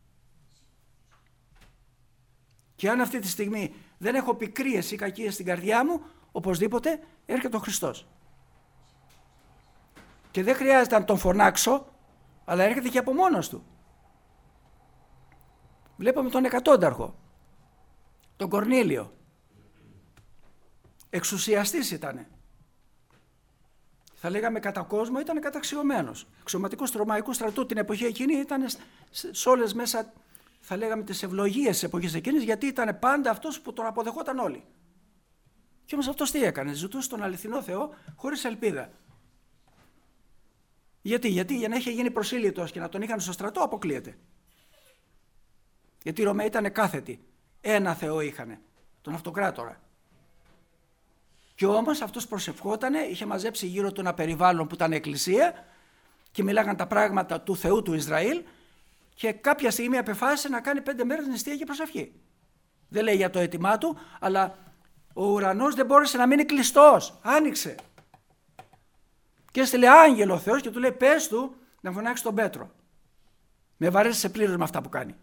Και αν αυτή τη στιγμή δεν έχω πικρίες ή κακίες στην καρδιά μου, οπωσδήποτε έρχεται ο Χριστός. Και δεν χρειάζεται να τον φωνάξω, αλλά έρχεται και από μόνος του. Βλέπαμε τον εκατόνταρχο, τον Κορνήλιο. Εξουσιαστής ήτανε. Θα λέγαμε κατά κόσμο ήταν καταξιωμένος. Αξιωματικός του Ρωμαϊκού στρατού την εποχή εκείνη ήταν σε όλες μέσα, θα λέγαμε, τις ευλογίες της εποχής εκείνης, γιατί ήταν πάντα αυτός που τον αποδεχόταν όλοι. Και όμως αυτός τι έκανε? Ζητούσε τον αληθινό Θεό χωρίς ελπίδα. Γιατί για να είχε γίνει προσήλυτος και να τον είχαν στο στρατό, αποκλείεται. Γιατί οι Ρωμαίοι ήταν κάθετοι. Ένα Θεό είχανε, τον Αυτοκράτορα. Και όμως αυτός προσευχότανε, είχε μαζέψει γύρω του ένα περιβάλλον που ήταν εκκλησία και μιλάγαν τα πράγματα του Θεού του Ισραήλ και κάποια στιγμή απεφάσισε να κάνει 5 μέρες νηστεία και προσευχή. Δεν λέει για το αίτημά του, αλλά ο ουρανός δεν μπόρεσε να μείνει κλειστός. Άνοιξε. Και έστειλε άγγελο ο Θεός και του λέει πες του να φωνάξει τον Πέτρο. Με βαρέσει πλήρως με αυτά που κάνει.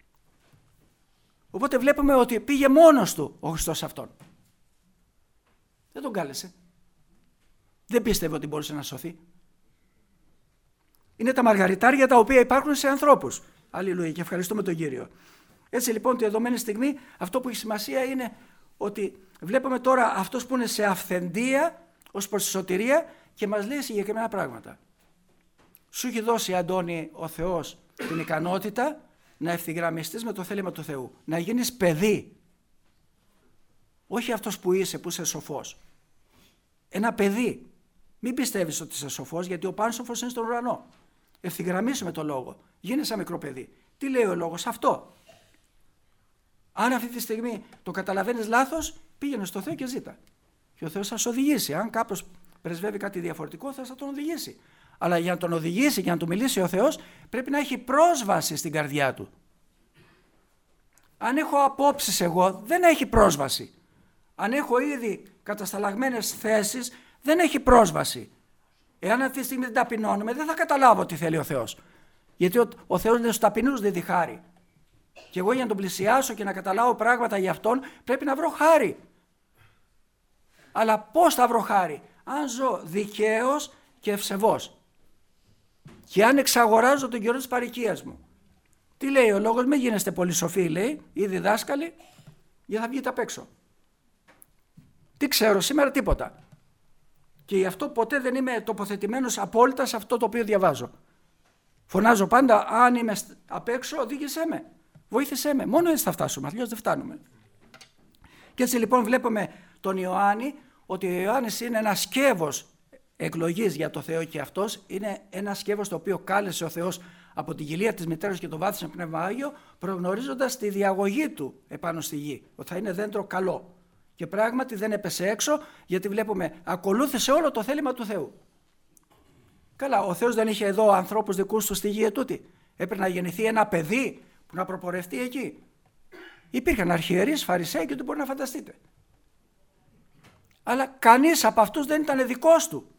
Οπότε βλέπουμε ότι πήγε μόνος του ο Χριστός αυτόν. Δεν τον κάλεσε. Δεν πίστευε ότι μπορούσε να σωθεί. Είναι τα μαργαριτάρια τα οποία υπάρχουν σε ανθρώπους. Αλληλούια και ευχαριστούμε τον Κύριο. Έτσι λοιπόν τη δεδομένη στιγμή αυτό που έχει σημασία είναι ότι βλέπουμε τώρα αυτός που είναι σε αυθεντία ως προς τη σωτηρία και μας λέει συγκεκριμένα πράγματα. Σου έχει δώσει, Αντώνη, ο Θεός την ικανότητα να ευθυγραμμιστείς με το θέλημα του Θεού. Να γίνεις παιδί. Όχι αυτός που είσαι σοφός. Ένα παιδί. Μην πιστεύεις ότι είσαι σοφός, γιατί ο πάνσοφος είναι στον ουρανό. Ευθυγραμμίσου με το λόγο. Γίνε σαν μικρό παιδί. Τι λέει ο λόγος? Αυτό. Αν αυτή τη στιγμή το καταλαβαίνεις λάθος, πήγαινε στο Θεό και ζήτα. Και ο Θεός θα σε οδηγήσει. Αν κάποιος πρεσβεύει κάτι διαφορετικό, θα τον οδηγήσει. Αλλά για να τον οδηγήσει και να του μιλήσει ο Θεός, πρέπει να έχει πρόσβαση στην καρδιά του. Αν έχω απόψεις εγώ, δεν έχει πρόσβαση. Αν έχω ήδη κατασταλαγμένες θέσεις, δεν έχει πρόσβαση. Εάν αυτή τη στιγμή δεν ταπεινώνουμε, δεν θα καταλάβω τι θέλει ο Θεός. Γιατί ο Θεός λέει στους ταπεινούς δίδει χάρη. Και εγώ για να τον πλησιάσω και να καταλάβω πράγματα για αυτόν, πρέπει να βρω χάρη. Αλλά πώς θα βρω χάρη? Αν ζω δικαίος και ευσεβός. Και αν εξαγοράζω τον καιρό της παροικίας μου. Τι λέει ο λόγος? Μην γίνεστε πολύ σοφοί, λέει, ή διδάσκαλοι, για θα βγείτε απ' έξω. Τι ξέρω σήμερα? Τίποτα. Και γι' αυτό ποτέ δεν είμαι τοποθετημένος απόλυτα σε αυτό το οποίο διαβάζω. Φωνάζω πάντα, αν είμαι απ' έξω, οδήγησέ με. Βοήθησέ με. Μόνο έτσι θα φτάσουμε, αλλιώς δεν φτάνουμε. Και έτσι λοιπόν βλέπουμε τον Ιωάννη, ότι ο Ιωάννης είναι ένα σκεύος εκλογής για το Θεό και αυτός είναι ένα σκεύος το οποίο κάλεσε ο Θεός από την κοιλία της μητέρας και το βάθησε με Πνεύμα Άγιο, προγνωρίζοντας τη διαγωγή του επάνω στη γη, ότι θα είναι δέντρο καλό. Και πράγματι δεν έπεσε έξω, γιατί βλέπουμε ακολούθησε όλο το θέλημα του Θεού. Καλά, ο Θεός δεν είχε εδώ ανθρώπους δικούς του στη γη ετούτη. Έπρεπε να γεννηθεί ένα παιδί που να προπορευτεί εκεί. Υπήρχαν αρχιερείς, φαρισαίοι και το μπορεί να φανταστείτε. Αλλά κανείς από αυτούς δεν ήταν δικός του.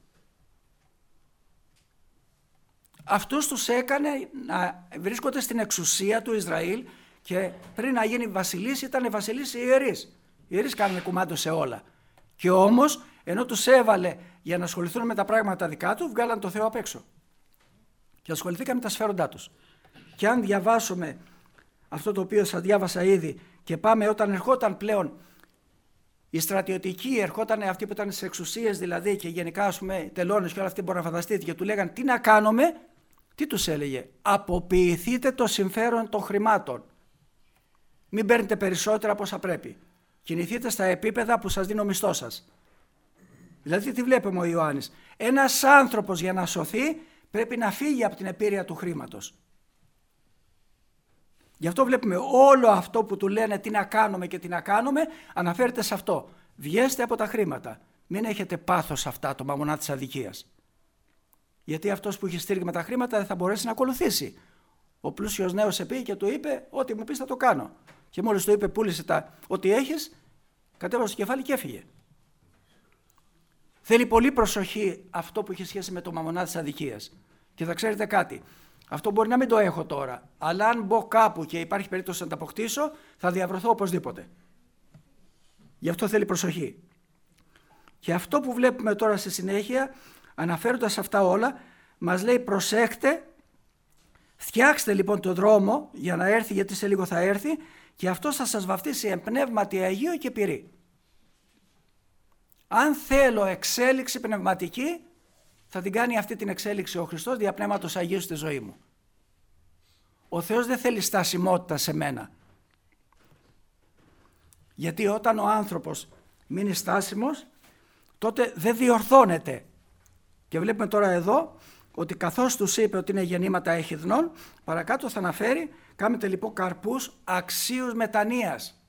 Αυτούς τους έκανε να βρίσκονται στην εξουσία του Ισραήλ και πριν να γίνει βασιλής ήταν βασιλής οι ιερείς. Οι ιερείς κάνανε κουμάντο σε όλα. Και όμως ενώ τους έβαλε για να ασχοληθούν με τα πράγματα δικά του, βγάλαν το Θεό απ' έξω. Και ασχοληθήκαν με τα σφαίροντά τους. Και αν διαβάσουμε αυτό το οποίο σας διάβασα ήδη και πάμε όταν ερχόταν πλέον οι στρατιωτικοί, ερχόταν αυτοί που ήταν στις εξουσίες δηλαδή και γενικά ας πούμε τελώνες και όλα αυτοί μπορεί να φανταστείτε και του λέγαν τι να κάνουμε, τι τους έλεγε? Αποποιηθείτε το συμφέρον των χρημάτων. Μην παίρνετε περισσότερα από όσα πρέπει. Κινηθείτε στα επίπεδα που σας δίνει ο μισθός σας. Δηλαδή τι βλέπουμε ο Ιωάννης? Ένας άνθρωπος για να σωθεί πρέπει να φύγει από την επίρρεια του χρήματος. Γι' αυτό βλέπουμε όλο αυτό που του λένε τι να κάνουμε και τι να κάνουμε, αναφέρεται σε αυτό. Βγέστε από τα χρήματα. Μην έχετε πάθος αυτά, το μαμονά της αδικίας. Γιατί αυτός που έχει στήριγμα τα χρήματα δεν θα μπορέσει να ακολουθήσει. Ο πλούσιος νέος επήγε και του είπε: ό,τι μου πεις θα το κάνω. Και μόλις του είπε: πούλησε ό,τι έχεις, κατέβασε το κεφάλι και έφυγε. Θέλει πολύ προσοχή αυτό που έχει σχέση με το μαμονά της αδικίας. Και θα ξέρετε κάτι. Αυτό μπορεί να μην το έχω τώρα, αλλά αν μπω κάπου και υπάρχει περίπτωση να τα αποκτήσω, θα διαβρωθώ οπωσδήποτε. Γι' αυτό θέλει προσοχή. Και αυτό που βλέπουμε τώρα στη συνέχεια, αναφέροντας αυτά όλα, μας λέει προσέχτε, φτιάξτε λοιπόν τον δρόμο για να έρθει, γιατί σε λίγο θα έρθει, και αυτό θα σας βαφτίσει εν πνεύματι Αγίο και πυρί. Αν θέλω εξέλιξη πνευματική, θα την κάνει αυτή την εξέλιξη ο Χριστός δια Πνεύματος Αγίου στη ζωή μου. Ο Θεός δεν θέλει στασιμότητα σε μένα. Γιατί όταν ο άνθρωπος μείνει στάσιμος, τότε δεν διορθώνεται. Και βλέπουμε τώρα εδώ ότι καθώς τους είπε ότι είναι γεννήματα εχιδνών, παρακάτω θα αναφέρει, κάμετε λοιπόν καρπούς αξίους μετανοίας.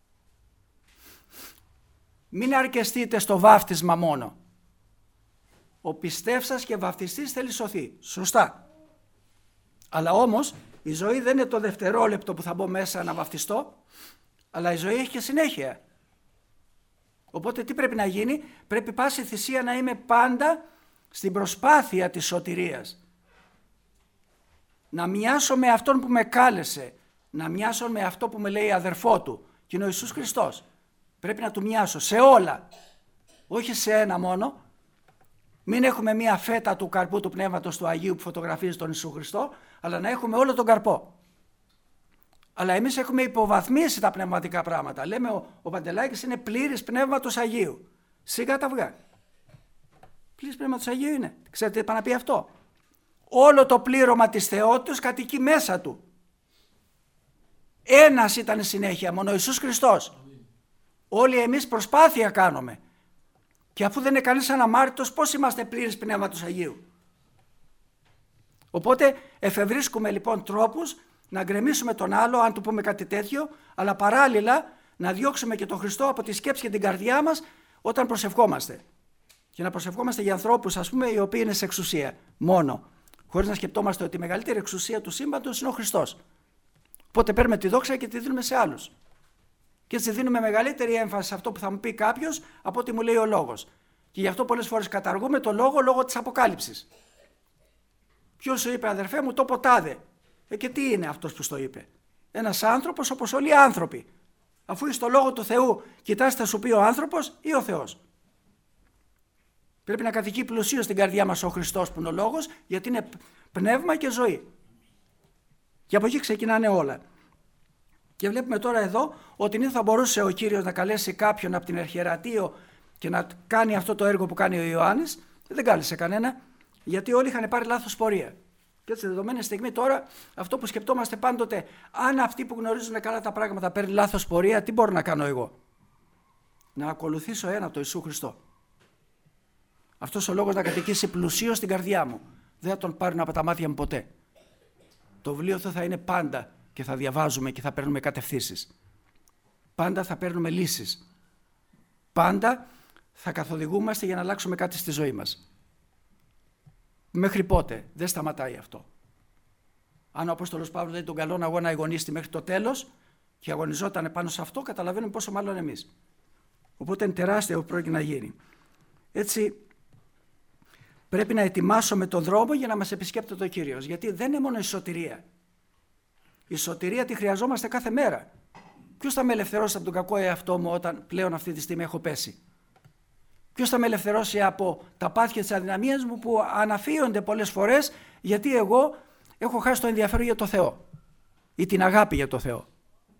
Μην αρκεστείτε στο βάφτισμα μόνο. Ο πιστεύσας και βαφτιστής θέλει σωθεί. Σωστά. Αλλά όμως η ζωή δεν είναι το δευτερόλεπτο που θα μπω μέσα να βαφτιστώ, αλλά η ζωή έχει και συνέχεια. Οπότε τι πρέπει να γίνει? Πρέπει πάση θυσία να είμαι πάντα στην προσπάθεια της σωτηρίας. Να μοιάσω με αυτόν που με κάλεσε, να μοιάσω με αυτό που με λέει αδερφό του, και είναι ο Ιησούς Χριστός. Πρέπει να του μοιάσω σε όλα, όχι σε ένα μόνο. Μην έχουμε μία φέτα του καρπού του Πνεύματος του Αγίου που φωτογραφίζει τον Ιησού Χριστό, αλλά να έχουμε όλο τον καρπό. Αλλά εμείς έχουμε υποβαθμίσει τα πνευματικά πράγματα. Λέμε ο Παντελάκης είναι πλήρης Πνεύματος Αγίου. Σιγά τα αυγά. Πλήρης Πνεύματος Αγίου είναι. Ξέρετε τι είπα να πει αυτό? Όλο το πλήρωμα της θεότητος κατοικεί μέσα του. Ένας ήταν συνέχεια, μόνο ο Ιησούς Χριστός. Όλοι εμείς προσπάθεια κάνουμε. Και αφού δεν είναι κανείς αναμάρτητος, πώς είμαστε πλήρης Πνεύματος Αγίου? Οπότε εφευρίσκουμε λοιπόν τρόπους να γκρεμίσουμε τον άλλο, αν του πούμε κάτι τέτοιο, αλλά παράλληλα να διώξουμε και τον Χριστό από τη σκέψη και την καρδιά μας όταν προσευχόμαστε. Και να προσευχόμαστε για ανθρώπους, ας πούμε, οι οποίοι είναι σε εξουσία μόνο, χωρίς να σκεπτόμαστε ότι η μεγαλύτερη εξουσία του σύμπαντος είναι ο Χριστός. Οπότε παίρνουμε τη δόξα και τη δίνουμε σε άλλους. Και έτσι δίνουμε μεγαλύτερη έμφαση σε αυτό που θα μου πει κάποιος από ό,τι μου λέει ο λόγος. Και γι' αυτό πολλές φορές καταργούμε το λόγο της αποκάλυψης. Ποιος σου είπε, αδερφέ μου, το ποτάδε? Και τι είναι αυτός που στο είπε? Ένας άνθρωπος όπως όλοι οι άνθρωποι. Αφού είσαι στο λόγο του Θεού, κοιτάς θα σου πει ο άνθρωπος ή ο Θεός? Πρέπει να κατοικεί πλουσίως στην καρδιά μας ο Χριστός που είναι ο λόγος, γιατί είναι πνεύμα και ζωή. Και από εκεί ξεκινάνε όλα. Και βλέπουμε τώρα εδώ ότι δεν θα μπορούσε ο Κύριος να καλέσει κάποιον από την Αρχιερατείο και να κάνει αυτό το έργο που κάνει ο Ιωάννης. Δεν κάλεσε κανένα, γιατί όλοι είχαν πάρει λάθος πορεία. Και έτσι, δεδομένη στιγμή τώρα, αυτό που σκεπτόμαστε πάντοτε, αν αυτοί που γνωρίζουν καλά τα πράγματα παίρνουν λάθος πορεία, τι μπορώ να κάνω εγώ? Να ακολουθήσω τον Ιησού Χριστό. Αυτός ο λόγος να κατοικήσει πλουσίως στην καρδιά μου. Δεν θα τον πάρουν από τα μάτια μου ποτέ. Το βιβλίο θα είναι πάντα και θα διαβάζουμε και θα παίρνουμε κατευθύνσεις. Πάντα θα παίρνουμε λύσεις. Πάντα θα καθοδηγούμαστε για να αλλάξουμε κάτι στη ζωή μας. Μέχρι πότε? Δεν σταματάει αυτό. Αν ο Απόστολος Παύλος λέει τον καλόν αγώνα αγωνίστη μέχρι το τέλος και αγωνιζόταν πάνω σε αυτό, καταλαβαίνουμε πόσο μάλλον εμείς. Οπότε είναι τεράστιο που πρόκειται να γίνει. Έτσι πρέπει να ετοιμάσουμε τον δρόμο για να μας επισκέπτεται ο Κύριος. Γιατί δεν είναι μόνο η σωτηρία. Η σωτηρία τη χρειαζόμαστε κάθε μέρα. Ποιος θα με ελευθερώσει από τον κακό εαυτό μου όταν πλέον αυτή τη στιγμή έχω πέσει? Ποιος θα με ελευθερώσει από τα πάθια της αδυναμίας μου που αναφύονται πολλές φορές γιατί εγώ έχω χάσει το ενδιαφέρον για το Θεό ή την αγάπη για το Θεό?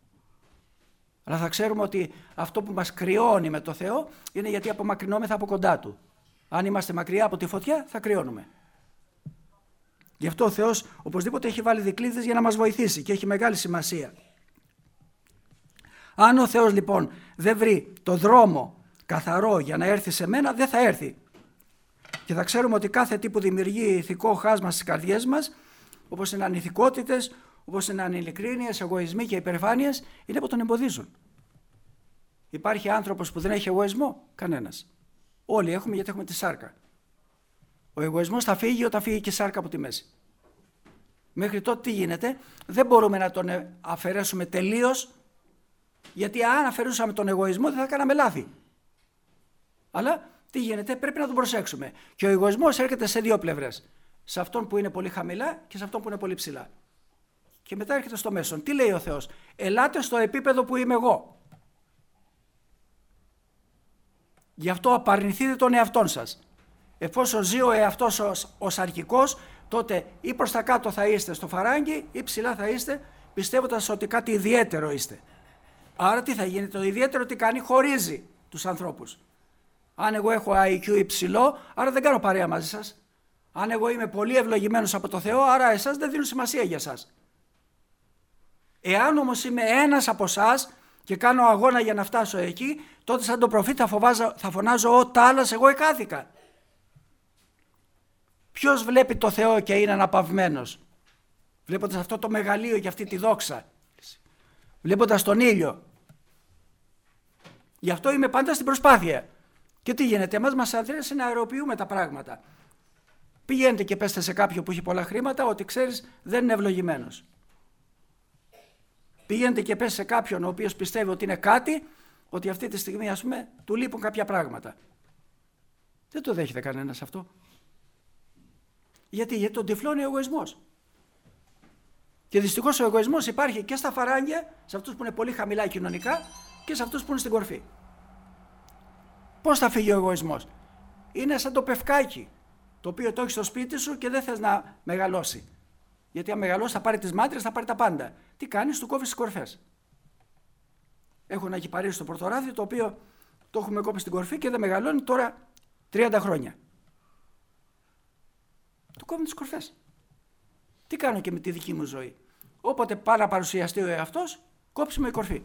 Αλλά θα ξέρουμε ότι αυτό που μας κρυώνει με το Θεό είναι γιατί απομακρυνόμεθα από κοντά Του. Αν είμαστε μακριά από τη φωτιά θα κρυώνουμε. Γι' αυτό ο Θεός οπωσδήποτε έχει βάλει δικλείδες για να μας βοηθήσει και έχει μεγάλη σημασία. Αν ο Θεός λοιπόν δεν βρει το δρόμο καθαρό για να έρθει σε μένα, δεν θα έρθει. Και θα ξέρουμε ότι κάθε τι που δημιουργεί ηθικό χάσμα στις καρδιές μας, όπως είναι ανηθικότητες, όπως είναι ανηλικρίνειες, εγωισμοί και υπερηφάνειες, είναι που τον εμποδίζουν. Υπάρχει άνθρωπος που δεν έχει εγωισμό? Κανένας. Όλοι έχουμε, γιατί έχουμε τη σάρκα. Ο εγωισμός θα φύγει όταν φύγει και η σάρκα από τη μέση. Μέχρι τότε τι γίνεται? Δεν μπορούμε να τον αφαιρέσουμε τελείως, γιατί αν αφαιρούσαμε τον εγωισμό δεν θα κάναμε λάθη. Αλλά τι γίνεται? Πρέπει να τον προσέξουμε. Και ο εγωισμός έρχεται σε δύο πλευρές. Σε αυτόν που είναι πολύ χαμηλά και σε αυτόν που είναι πολύ ψηλά. Και μετά έρχεται στο μέσον. Τι λέει ο Θεός? Ελάτε στο επίπεδο που είμαι εγώ. Γι' αυτό απαρνηθείτε τον εαυτόν σας. Εφόσον ζει ο εαυτός ως αρχικός, τότε ή προς τα κάτω θα είστε στο φαράγγι ή ψηλά θα είστε, πιστεύοντας ότι κάτι ιδιαίτερο είστε. Άρα τι θα γίνει? Το ιδιαίτερο τι κάνει? Χωρίζει τους ανθρώπους. Αν εγώ έχω IQ υψηλό, άρα δεν κάνω παρέα μαζί σας. Αν εγώ είμαι πολύ ευλογημένος από το Θεό, άρα εσάς δεν δίνουν σημασία για εσάς. Εάν όμως είμαι ένας από εσάς και κάνω αγώνα για να φτάσω εκεί, τότε σαν τον προφήτη θα φωνάζω «Ω τάλας, εγώ εκάθηκα». Ποιος βλέπει το Θεό και είναι αναπαυμένος? Βλέποντας αυτό το μεγαλείο και αυτή τη δόξα, βλέποντας τον ήλιο. Γι' αυτό είμαι πάντα στην προσπάθεια. Και τι γίνεται? Εμάς μας αρέσει να αεροποιούμε τα πράγματα. Πηγαίνετε και πέστε σε κάποιον που έχει πολλά χρήματα ότι ξέρεις δεν είναι ευλογημένος. Πηγαίνετε και πέστε σε κάποιον ο οποίος πιστεύει ότι είναι κάτι, ότι αυτή τη στιγμή ας πούμε του λείπουν κάποια πράγματα. Δεν το δέχεται κανένας αυτό. Γιατί τον τυφλώνει ο εγωισμός. Και δυστυχώς ο εγωισμός υπάρχει και στα φαράγγια, σε αυτούς που είναι πολύ χαμηλά κοινωνικά και σε αυτούς που είναι στην κορφή. Πώς θα φύγει ο εγωισμός? Είναι σαν το πευκάκι, το οποίο το έχει στο σπίτι σου και δεν θες να μεγαλώσει. Γιατί αν μεγαλώσει θα πάρει τις μάτρες, θα πάρει τα πάντα. Τι κάνεις? Του κόβεις τις κορφές. Έχω ένα κυπαρίσι στο Πορτοράδι, το οποίο το έχουμε κόψει στην κορφή και δεν μεγαλώνει τώρα 30 χρόνια. Του κόβουμε τις κορφές. Τι κάνω και με τη δική μου ζωή? Όποτε πάει να παρουσιαστεί ο εαυτός, κόψιμο η κορφή.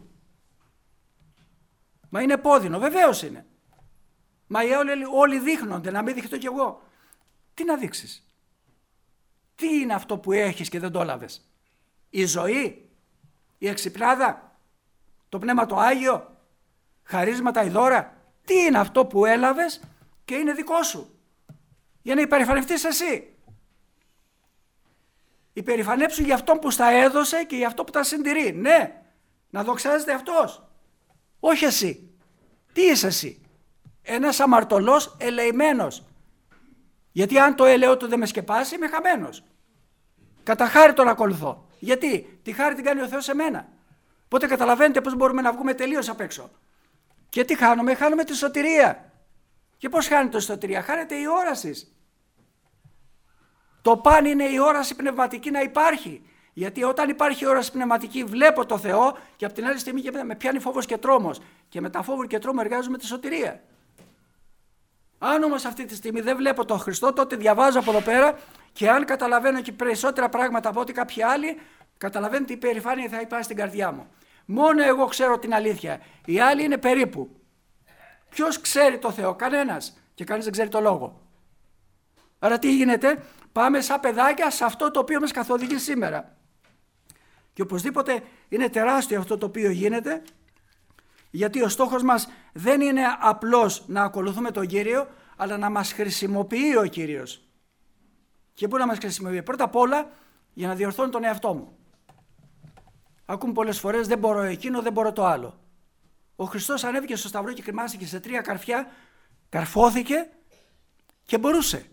Μα είναι πόδινο, βεβαίως είναι. Μα όλοι δείχνονται, να μην δειχτώ κι εγώ. Τι να δείξεις? Τι είναι αυτό που έχεις και δεν το έλαβες? Η ζωή, η εξυπνάδα, το πνεύμα το Άγιο, χαρίσματα, η δώρα? Τι είναι αυτό που έλαβες και είναι δικό σου για να υπερηφανευτείς εσύ? Υπερηφανέψου για αυτόν που στα έδωσε και για αυτό που τα συντηρεί. Ναι, να δοξάζεται αυτός, όχι εσύ. Τι είσαι εσύ? Ένας αμαρτωλός ελεημένος. Γιατί αν το έλεο του δεν με σκεπάσει, είμαι χαμένος. Κατά χάρη τον ακολουθώ. Γιατί? Τη χάρη την κάνει ο Θεός σε μένα. Οπότε καταλαβαίνετε πώς μπορούμε να βγούμε τελείως απ' έξω. Και τι χάνουμε? Χάνουμε τη σωτηρία. Και πώς χάνεται η σωτηρία? Χάνεται η όραση. Το παν είναι η όραση πνευματική να υπάρχει. Γιατί όταν υπάρχει όραση πνευματική, βλέπω το Θεό και από την άλλη στιγμή με πιάνει φόβος και τρόμος. Και με τα φόβου και τρόμο εργάζομαι τη σωτηρία. Αν όμως αυτή τη στιγμή δεν βλέπω τον Χριστό, τότε διαβάζω από εδώ πέρα και αν καταλαβαίνω και περισσότερα πράγματα από ό,τι κάποιοι άλλοι, καταλαβαίνετε η υπερηφάνεια θα υπάρχει στην καρδιά μου. Μόνο εγώ ξέρω την αλήθεια. Οι άλλοι είναι περίπου. Ποιος ξέρει το Θεό? Κανένας. Και κανείς δεν ξέρει το λόγο. Άρα τι γίνεται? Πάμε σαν παιδάκια σε αυτό το οποίο μας καθοδηγεί σήμερα. Και οπωσδήποτε είναι τεράστιο αυτό το οποίο γίνεται, γιατί ο στόχος μας δεν είναι απλώς να ακολουθούμε τον Κύριο, αλλά να μας χρησιμοποιεί ο Κύριος. Και πού να μας χρησιμοποιεί? Πρώτα απ' όλα για να διορθώνει τον εαυτό μου. Ακούμε πολλές φορές δεν μπορώ εκείνο, δεν μπορώ το άλλο. Ο Χριστός ανέβηκε στο σταυρό και κρυμάστηκε σε 3 καρφιά, καρφώθηκε και μπορούσε.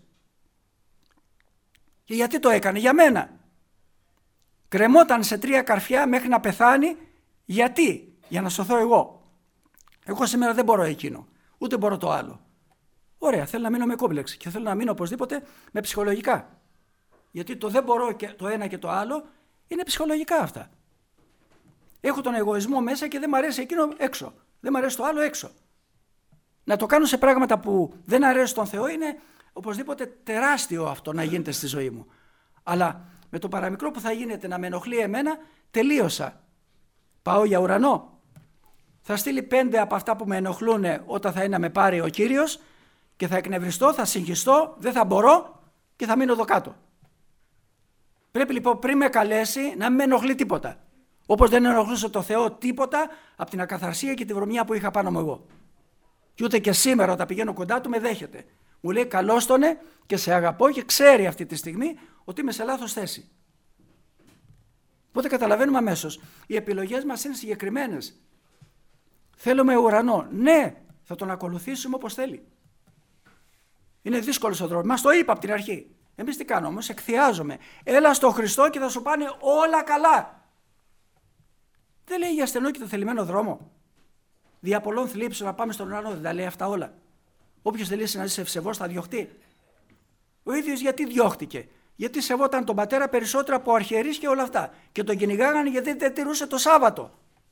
Και γιατί το έκανε? Για μένα. Κρεμόταν σε 3 καρφιά μέχρι να πεθάνει. Γιατί? Για να σωθώ εγώ. Εγώ σήμερα δεν μπορώ εκείνο, ούτε μπορώ το άλλο. Ωραία, θέλω να μείνω με κόμπλεξ και θέλω να μείνω οπωσδήποτε με ψυχολογικά. Γιατί το δεν μπορώ και το ένα και το άλλο είναι ψυχολογικά αυτά. Έχω τον εγωισμό μέσα και δεν μου αρέσει εκείνο έξω. Δεν μου αρέσει το άλλο έξω. Να το κάνω σε πράγματα που δεν αρέσει τον Θεό είναι οπωσδήποτε τεράστιο αυτό να γίνεται στη ζωή μου. Αλλά με το παραμικρό που θα γίνεται να με ενοχλεί εμένα, τελείωσα. Πάω για ουρανό. Θα στείλει 5 από αυτά που με ενοχλούν όταν θα είναι να με πάρει ο Κύριος και θα εκνευριστώ, θα συγχυστώ, δεν θα μπορώ και θα μείνω εδώ κάτω. Πρέπει λοιπόν πριν με καλέσει να μην με ενοχλεί τίποτα. Όπως δεν ενοχλούσε το Θεό τίποτα από την ακαθαρσία και τη βρωμιά που είχα πάνω μου εγώ. Και ούτε και σήμερα όταν πηγαίνω κοντά του με δέχεται. Μου λέει καλώς τονε και σε αγαπώ και ξέρει αυτή τη στιγμή ότι είμαι σε λάθος θέση. Οπότε καταλαβαίνουμε αμέσως. Οι επιλογές μας είναι συγκεκριμένες. Θέλουμε ουρανό. Ναι, θα τον ακολουθήσουμε όπως θέλει. Είναι δύσκολος ο δρόμος. Μας το είπα από την αρχή. Εμείς τι κάνουμε όμως? Εκθιάζομαι. Έλα στο Χριστό και θα σου πάνε όλα καλά. Δεν λέει για στενό και το θελημένο δρόμο. Δια πολλών θλίψεων να πάμε στον ουρανό. Δεν τα λέει αυτά όλα. Όποιος θελήσει να ζει ευσεβώς θα διωχτεί. Ο ίδιος γιατί διώχτηκε? Γιατί σεβόταν τον πατέρα περισσότερο από αρχιερείς και όλα αυτά. Και τον κυνηγάγανε γιατί δεν τηρούσε το Σάββατο.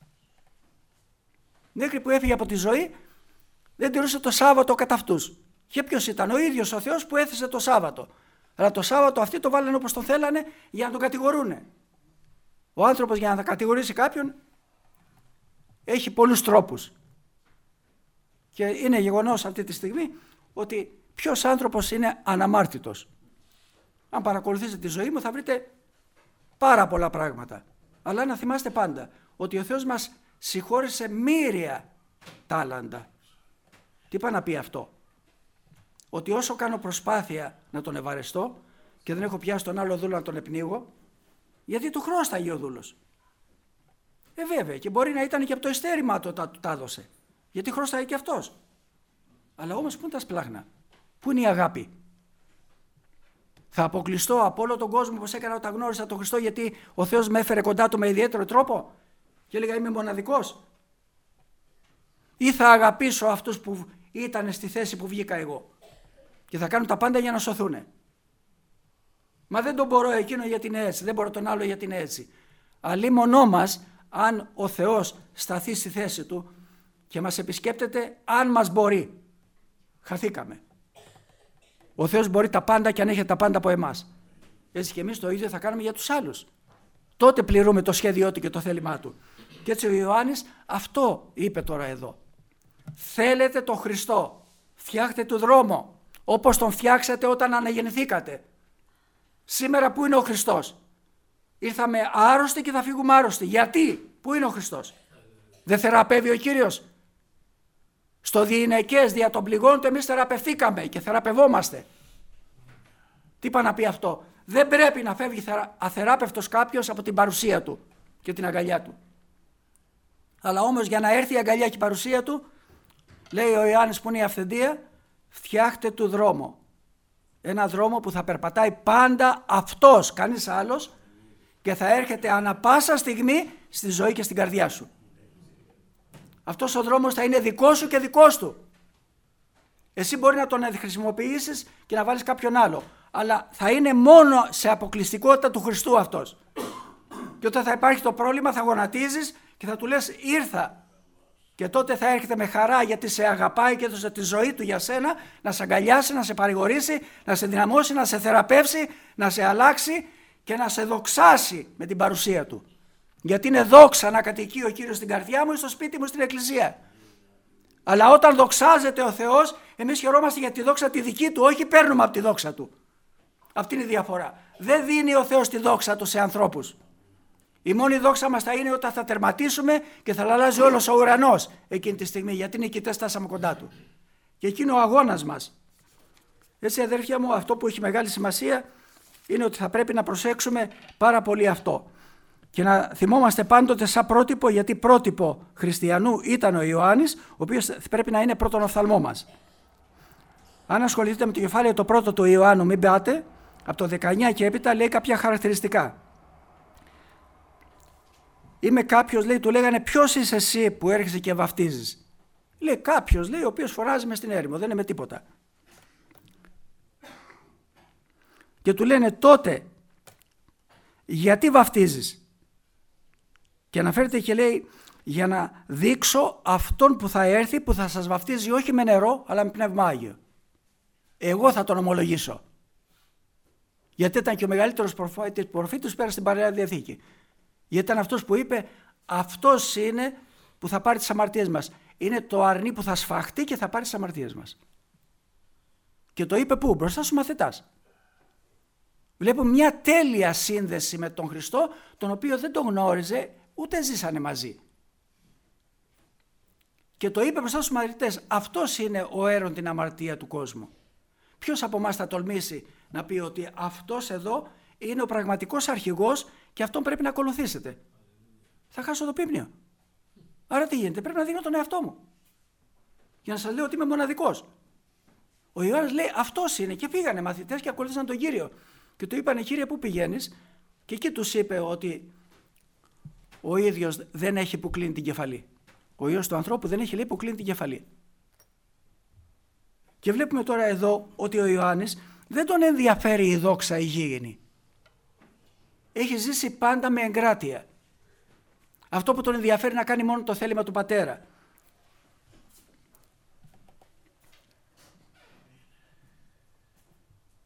Μέχρι που έφυγε από τη ζωή δεν τηρούσε το Σάββατο κατά αυτούς. Και ποιος ήταν? Ο ίδιος ο Θεός που έθεσε το Σάββατο. Αλλά το Σάββατο αυτοί το βάλανε όπως τον θέλανε για να τον κατηγορούνε. Ο άνθρωπος για να κατηγορήσει κάποιον έχει πολλούς τρόπους. Και είναι γεγονός αυτή τη στιγμή ότι ποιος άνθρωπος είναι αναμάρτητος. Αν παρακολουθήσετε τη ζωή μου θα βρείτε πάρα πολλά πράγματα. Αλλά να θυμάστε πάντα ότι ο Θεός μας συγχώρεσε μοίρια τάλαντα. Τι είπα να πει αυτό? Ότι όσο κάνω προσπάθεια να τον ευαρεστώ και δεν έχω πιάσει τον άλλο δούλο να τον επνίγω, γιατί του χρώσταγε ο δούλος. Βέβαια, και μπορεί να ήταν και από το ειστέρημά του τα έδωσε. Γιατί χρώσταγε και αυτός. Αλλά όμως πού είναι τα σπλάχνα? Πού είναι η αγάπη? Θα αποκλειστώ από όλο τον κόσμο όπως έκανα όταν γνώρισα τον Χριστό, γιατί ο Θεός με έφερε κοντά του με ιδιαίτερο τρόπο και έλεγα είμαι μοναδικός? Ή θα αγαπήσω αυτούς που ήταν στη θέση που βγήκα εγώ και θα κάνουν τα πάντα για να σωθούνε? Μα δεν τον μπορώ εκείνο γιατί είναι έτσι, δεν μπορώ τον άλλο γιατί είναι έτσι. Αλίμονό μας αν ο Θεός σταθεί στη θέση του και μας επισκέπτεται, αν μας μπορεί. Χαθήκαμε. Ο Θεός μπορεί τα πάντα και ανέχεται τα πάντα από εμάς. Έτσι και εμείς το ίδιο θα κάνουμε για τους άλλους. Τότε πληρούμε το σχέδιό του και το θέλημά του. Και έτσι ο Ιωάννης αυτό είπε τώρα εδώ. Θέλετε τον Χριστό, φτιάχτε του δρόμο, όπως τον φτιάξατε όταν αναγεννηθήκατε. Σήμερα πού είναι ο Χριστός? Ήρθαμε άρρωστοι και θα φύγουμε άρρωστοι. Γιατί? Πού είναι ο Χριστός? Δεν θεραπεύει ο Κύριος? Στο διηνεκές δια των πληγών του εμείς θεραπευθήκαμε και θεραπευόμαστε. Τι είπα να πει αυτό? Δεν πρέπει να φεύγει αθεράπευτος κάποιος από την παρουσία του και την αγκαλιά του. Αλλά όμως για να έρθει η αγκαλιά και η παρουσία του, λέει ο Ιωάννης που είναι η αυθεντία, φτιάχτε του δρόμο. Ένα δρόμο που θα περπατάει πάντα αυτός, κανείς άλλος, και θα έρχεται ανα πάσα στιγμή στη ζωή και στην καρδιά σου. Αυτός ο δρόμος θα είναι δικός σου και δικός του. Εσύ μπορεί να τον χρησιμοποιήσεις και να βάλεις κάποιον άλλο, αλλά θα είναι μόνο σε αποκλειστικότητα του Χριστού αυτός. Και όταν θα υπάρχει το πρόβλημα θα γονατίζεις και θα του λες ήρθα. Και τότε θα έρχεται με χαρά γιατί σε αγαπάει και έδωσε τη ζωή του για σένα, να σε αγκαλιάσει, να σε παρηγορήσει, να σε δυναμώσει, να σε θεραπεύσει, να σε αλλάξει και να σε δοξάσει με την παρουσία του. Γιατί είναι δόξα να κατοικεί ο Κύριος στην καρδιά μου ή στο σπίτι μου στην εκκλησία. Αλλά όταν δοξάζεται ο Θεός, εμείς χαιρόμαστε για τη δόξα τη δική του, όχι παίρνουμε από τη δόξα του. Αυτή είναι η διαφορά. Δεν δίνει ο Θεός τη δόξα του σε ανθρώπους. Η μόνη δόξα μας θα είναι όταν θα τερματίσουμε και θα αλλάζει όλος ο ουρανός εκείνη τη στιγμή, γιατί νικητές στάσαμε κοντά του. Και εκείνο ο αγώνας μας. Έτσι αδέρφια μου, αυτό που έχει μεγάλη σημασία είναι ότι θα πρέπει να προσέξουμε πάρα πολύ αυτό. Και να θυμόμαστε πάντοτε σαν πρότυπο, γιατί πρότυπο χριστιανού ήταν ο Ιωάννης, ο οποίος πρέπει να είναι πρώτον οφθαλμό μας. Αν ασχοληθείτε με το κεφάλαιο το πρώτο του Ιωάννου, μην πάτε, από το 19 και έπειτα λέει κάποια χαρακτηριστικά. Είμαι κάποιος, λέει, του λέγανε ποιος είσαι εσύ που έρχεσαι και βαφτίζεις? Λέει κάποιος, λέει, ο οποίος φωνάζει μες στην έρημο, δεν είναι τίποτα. Και του λένε τότε γιατί βαφτίζεις? Και αναφέρεται και λέει για να δείξω αυτόν που θα έρθει, που θα σας βαφτίζει όχι με νερό αλλά με πνεύμα Άγιο. Εγώ θα τον ομολογήσω. Γιατί ήταν και ο μεγαλύτερος προφήτης που πέρασε στην Παλαιά Διαθήκη. Γιατί ήταν αυτός που είπε αυτός είναι που θα πάρει τις αμαρτίες μας. Είναι το αρνί που θα σφαχτεί και θα πάρει τις αμαρτίες μας. Και το είπε πού? Μπροστά στους μαθητάς. Βλέπουμε μια τέλεια σύνδεση με τον Χριστό, τον οποίο δεν τον γνώριζε ούτε ζήσανε μαζί. Και το είπε μπροστά στους μαθητές, αυτός είναι ο αίρον την αμαρτία του κόσμου. Ποιος από εμάς θα τολμήσει να πει ότι αυτός εδώ είναι ο πραγματικός αρχηγός και αυτόν πρέπει να ακολουθήσετε? Θα χάσω το πίμνιο. Άρα τι γίνεται? Πρέπει να δίνω τον εαυτό μου για να σας λέω ότι είμαι μοναδικός. Ο Ιωάννης λέει αυτός είναι, και πήγανε μαθητές και ακολούθησαν τον Κύριο και του είπανε Κύριε πού πηγαίνεις? Και εκεί τους είπε ότι ο ίδιος δεν έχει που κλείνει την κεφαλή. Ο Υιός του ανθρώπου δεν έχει, λέει, που κλείνει την κεφαλή. Και βλέπουμε τώρα εδώ ότι ο Ιωάννης δεν τον ενδιαφέρει η δόξα η γήινη. Έχει ζήσει πάντα με εγκράτεια. Αυτό που τον ενδιαφέρει να κάνει μόνο το θέλημα του Πατέρα.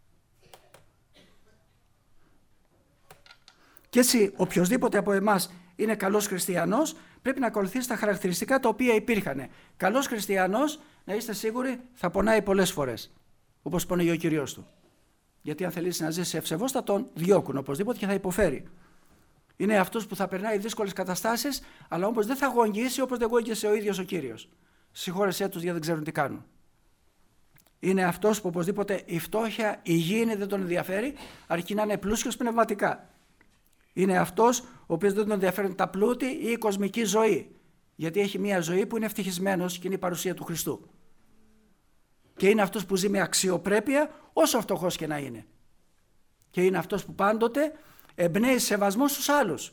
Και έτσι οποιοσδήποτε από εμάς είναι καλός χριστιανός, πρέπει να ακολουθήσει τα χαρακτηριστικά τα οποία υπήρχαν. Καλός χριστιανός, να είστε σίγουροι, θα πονάει πολλές φορές, όπως πονάει ο Κύριος του. Γιατί αν θελήσει να ζήσει ευσεβώς θα τον διώκουν οπωσδήποτε και θα υποφέρει. Είναι αυτός που θα περνάει δύσκολες καταστάσεις, αλλά όμως δεν θα γονγίσει όπως δεν γόγγισε ο ίδιος ο Κύριος. Συγχώρεσέ τους γιατί δεν ξέρουν τι κάνουν. Είναι αυτός που οπωσδήποτε η φτώχεια, η γήινη δεν τον ενδιαφέρει, αρκεί να είναι πλούσιος πνευματικά. Είναι αυτός ο οποίος δεν τον ενδιαφέρουν τα πλούτη ή η κοσμική ζωή. Γιατί έχει μια ζωή που είναι ευτυχισμένος και είναι η παρουσία του Χριστού. Και είναι αυτός που ζει με αξιοπρέπεια όσο φτωχός και να είναι. Και είναι αυτός που πάντοτε εμπνέει σεβασμό στους άλλους.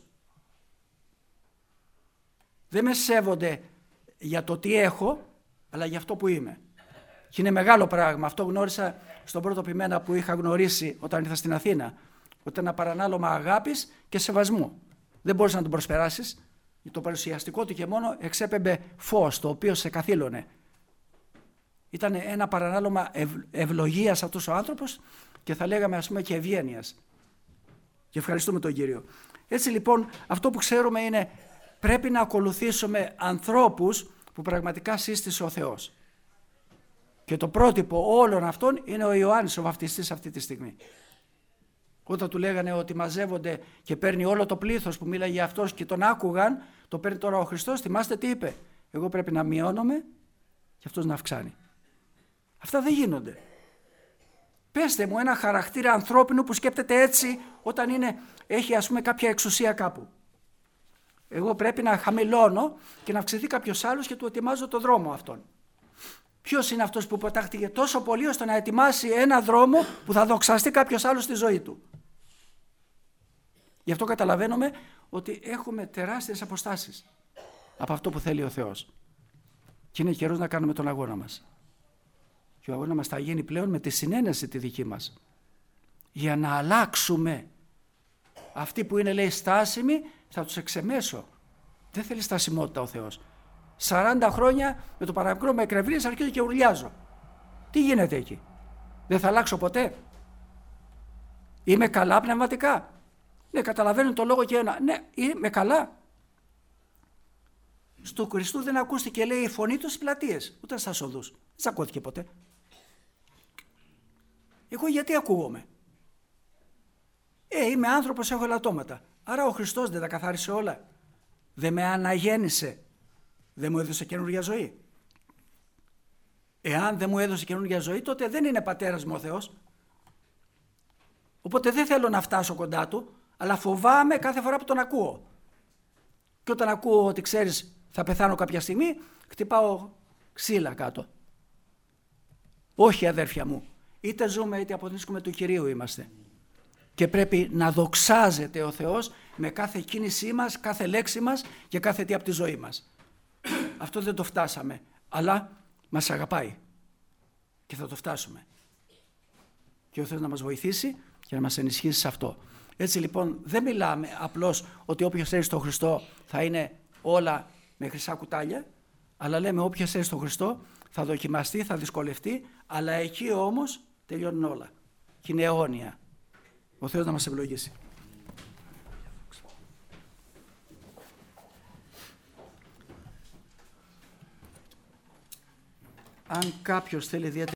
Δεν με σέβονται για το τι έχω, αλλά για αυτό που είμαι. Και είναι μεγάλο πράγμα. Αυτό γνώρισα στον πρώτο ποιμένα που είχα γνωρίσει όταν ήρθα στην Αθήνα. Ότι ένα παρανάλωμα αγάπης και σεβασμού. Δεν μπορείς να τον προσπεράσεις. Το παρουσιαστικό του και μόνο εξέπεμπε φως, το οποίο σε καθήλωνε. Ήταν ένα παρανάλωμα ευλογίας αυτός ο άνθρωπος και θα λέγαμε ας πούμε και ευγένειας. Και ευχαριστούμε τον Κύριο. Έτσι λοιπόν αυτό που ξέρουμε είναι πρέπει να ακολουθήσουμε ανθρώπους που πραγματικά σύστησε ο Θεός. Και το πρότυπο όλων αυτών είναι ο Ιωάννης ο βαφτιστής αυτή τη στιγμή. Όταν του λέγανε ότι μαζεύονται και παίρνει όλο το πλήθος που μίλαγε αυτός και τον άκουγαν, το παίρνει τώρα ο Χριστός, θυμάστε τι είπε? Εγώ πρέπει να μειώνομαι και αυτός να αυξάνει. Αυτά δεν γίνονται. Πέστε μου ένα χαρακτήρα ανθρώπινου που σκέπτεται έτσι όταν έχει ας πούμε κάποια εξουσία κάπου. Εγώ πρέπει να χαμηλώνω και να αυξηθεί κάποιος άλλος και του ετοιμάζω το δρόμο αυτόν. Ποιος είναι αυτός που πετάχτηκε τόσο πολύ ώστε να ετοιμάσει ένα δρόμο που θα δοξαστεί κάποιος άλλος στη ζωή του? Γι' αυτό καταλαβαίνουμε ότι έχουμε τεράστιες αποστάσεις από αυτό που θέλει ο Θεός. Και είναι καιρός να κάνουμε τον αγώνα μας. Και ο αγώνα μας θα γίνει πλέον με τη συνένεση τη δική μας. Για να αλλάξουμε. Αυτοί που είναι λέει στάσιμοι θα τους εξεμέσω. Δεν θέλει στασιμότητα ο Θεός. 40 χρόνια με το παραμικρό με εκρευνίες αρχίζω και ουρλιάζω. Τι γίνεται εκεί? Δεν θα αλλάξω ποτέ? Είμαι καλά πνευματικά? Ναι, καταλαβαίνουν το λόγο και ένα. Ναι, είμαι καλά. Στο Χριστού δεν ακούστηκε λέει η φωνή του στις πλατείες, ούτε στα οδούς. Δεν σακώθηκε ποτέ. Εγώ γιατί ακούγομαι? Είμαι άνθρωπος, έχω ελαττώματα. Άρα ο Χριστός δεν τα καθάρισε όλα? Δεν με αναγέννησε? Δεν μου έδωσε καινούργια ζωή? Εάν δεν μου έδωσε καινούργια ζωή, τότε δεν είναι πατέρας μου ο Θεός. Οπότε δεν θέλω να φτάσω κοντά του, αλλά φοβάμαι κάθε φορά που τον ακούω. Και όταν ακούω ότι ξέρεις θα πεθάνω κάποια στιγμή, χτυπάω ξύλα κάτω. Όχι αδέρφια μου, είτε ζούμε είτε αποδείσκουμε του Κυρίου είμαστε. Και πρέπει να δοξάζεται ο Θεός με κάθε κίνησή μας, κάθε λέξη μας και κάθε τι από τη ζωή μας. Αυτό δεν το φτάσαμε, αλλά μας αγαπάει και θα το φτάσουμε. Και ο Θεός να μας βοηθήσει και να μας ενισχύσει σε αυτό. Έτσι λοιπόν δεν μιλάμε απλώς ότι όποιος έρθει στον Χριστό θα είναι όλα με χρυσά κουτάλια, αλλά λέμε όποιος έρθει στον Χριστό θα δοκιμαστεί, θα δυσκολευτεί, αλλά εκεί όμως τελειώνουν όλα και είναι αιώνια. Ο Θεός να μας ευλογήσει. Αν κάποιος θέλει ιδιαίτερα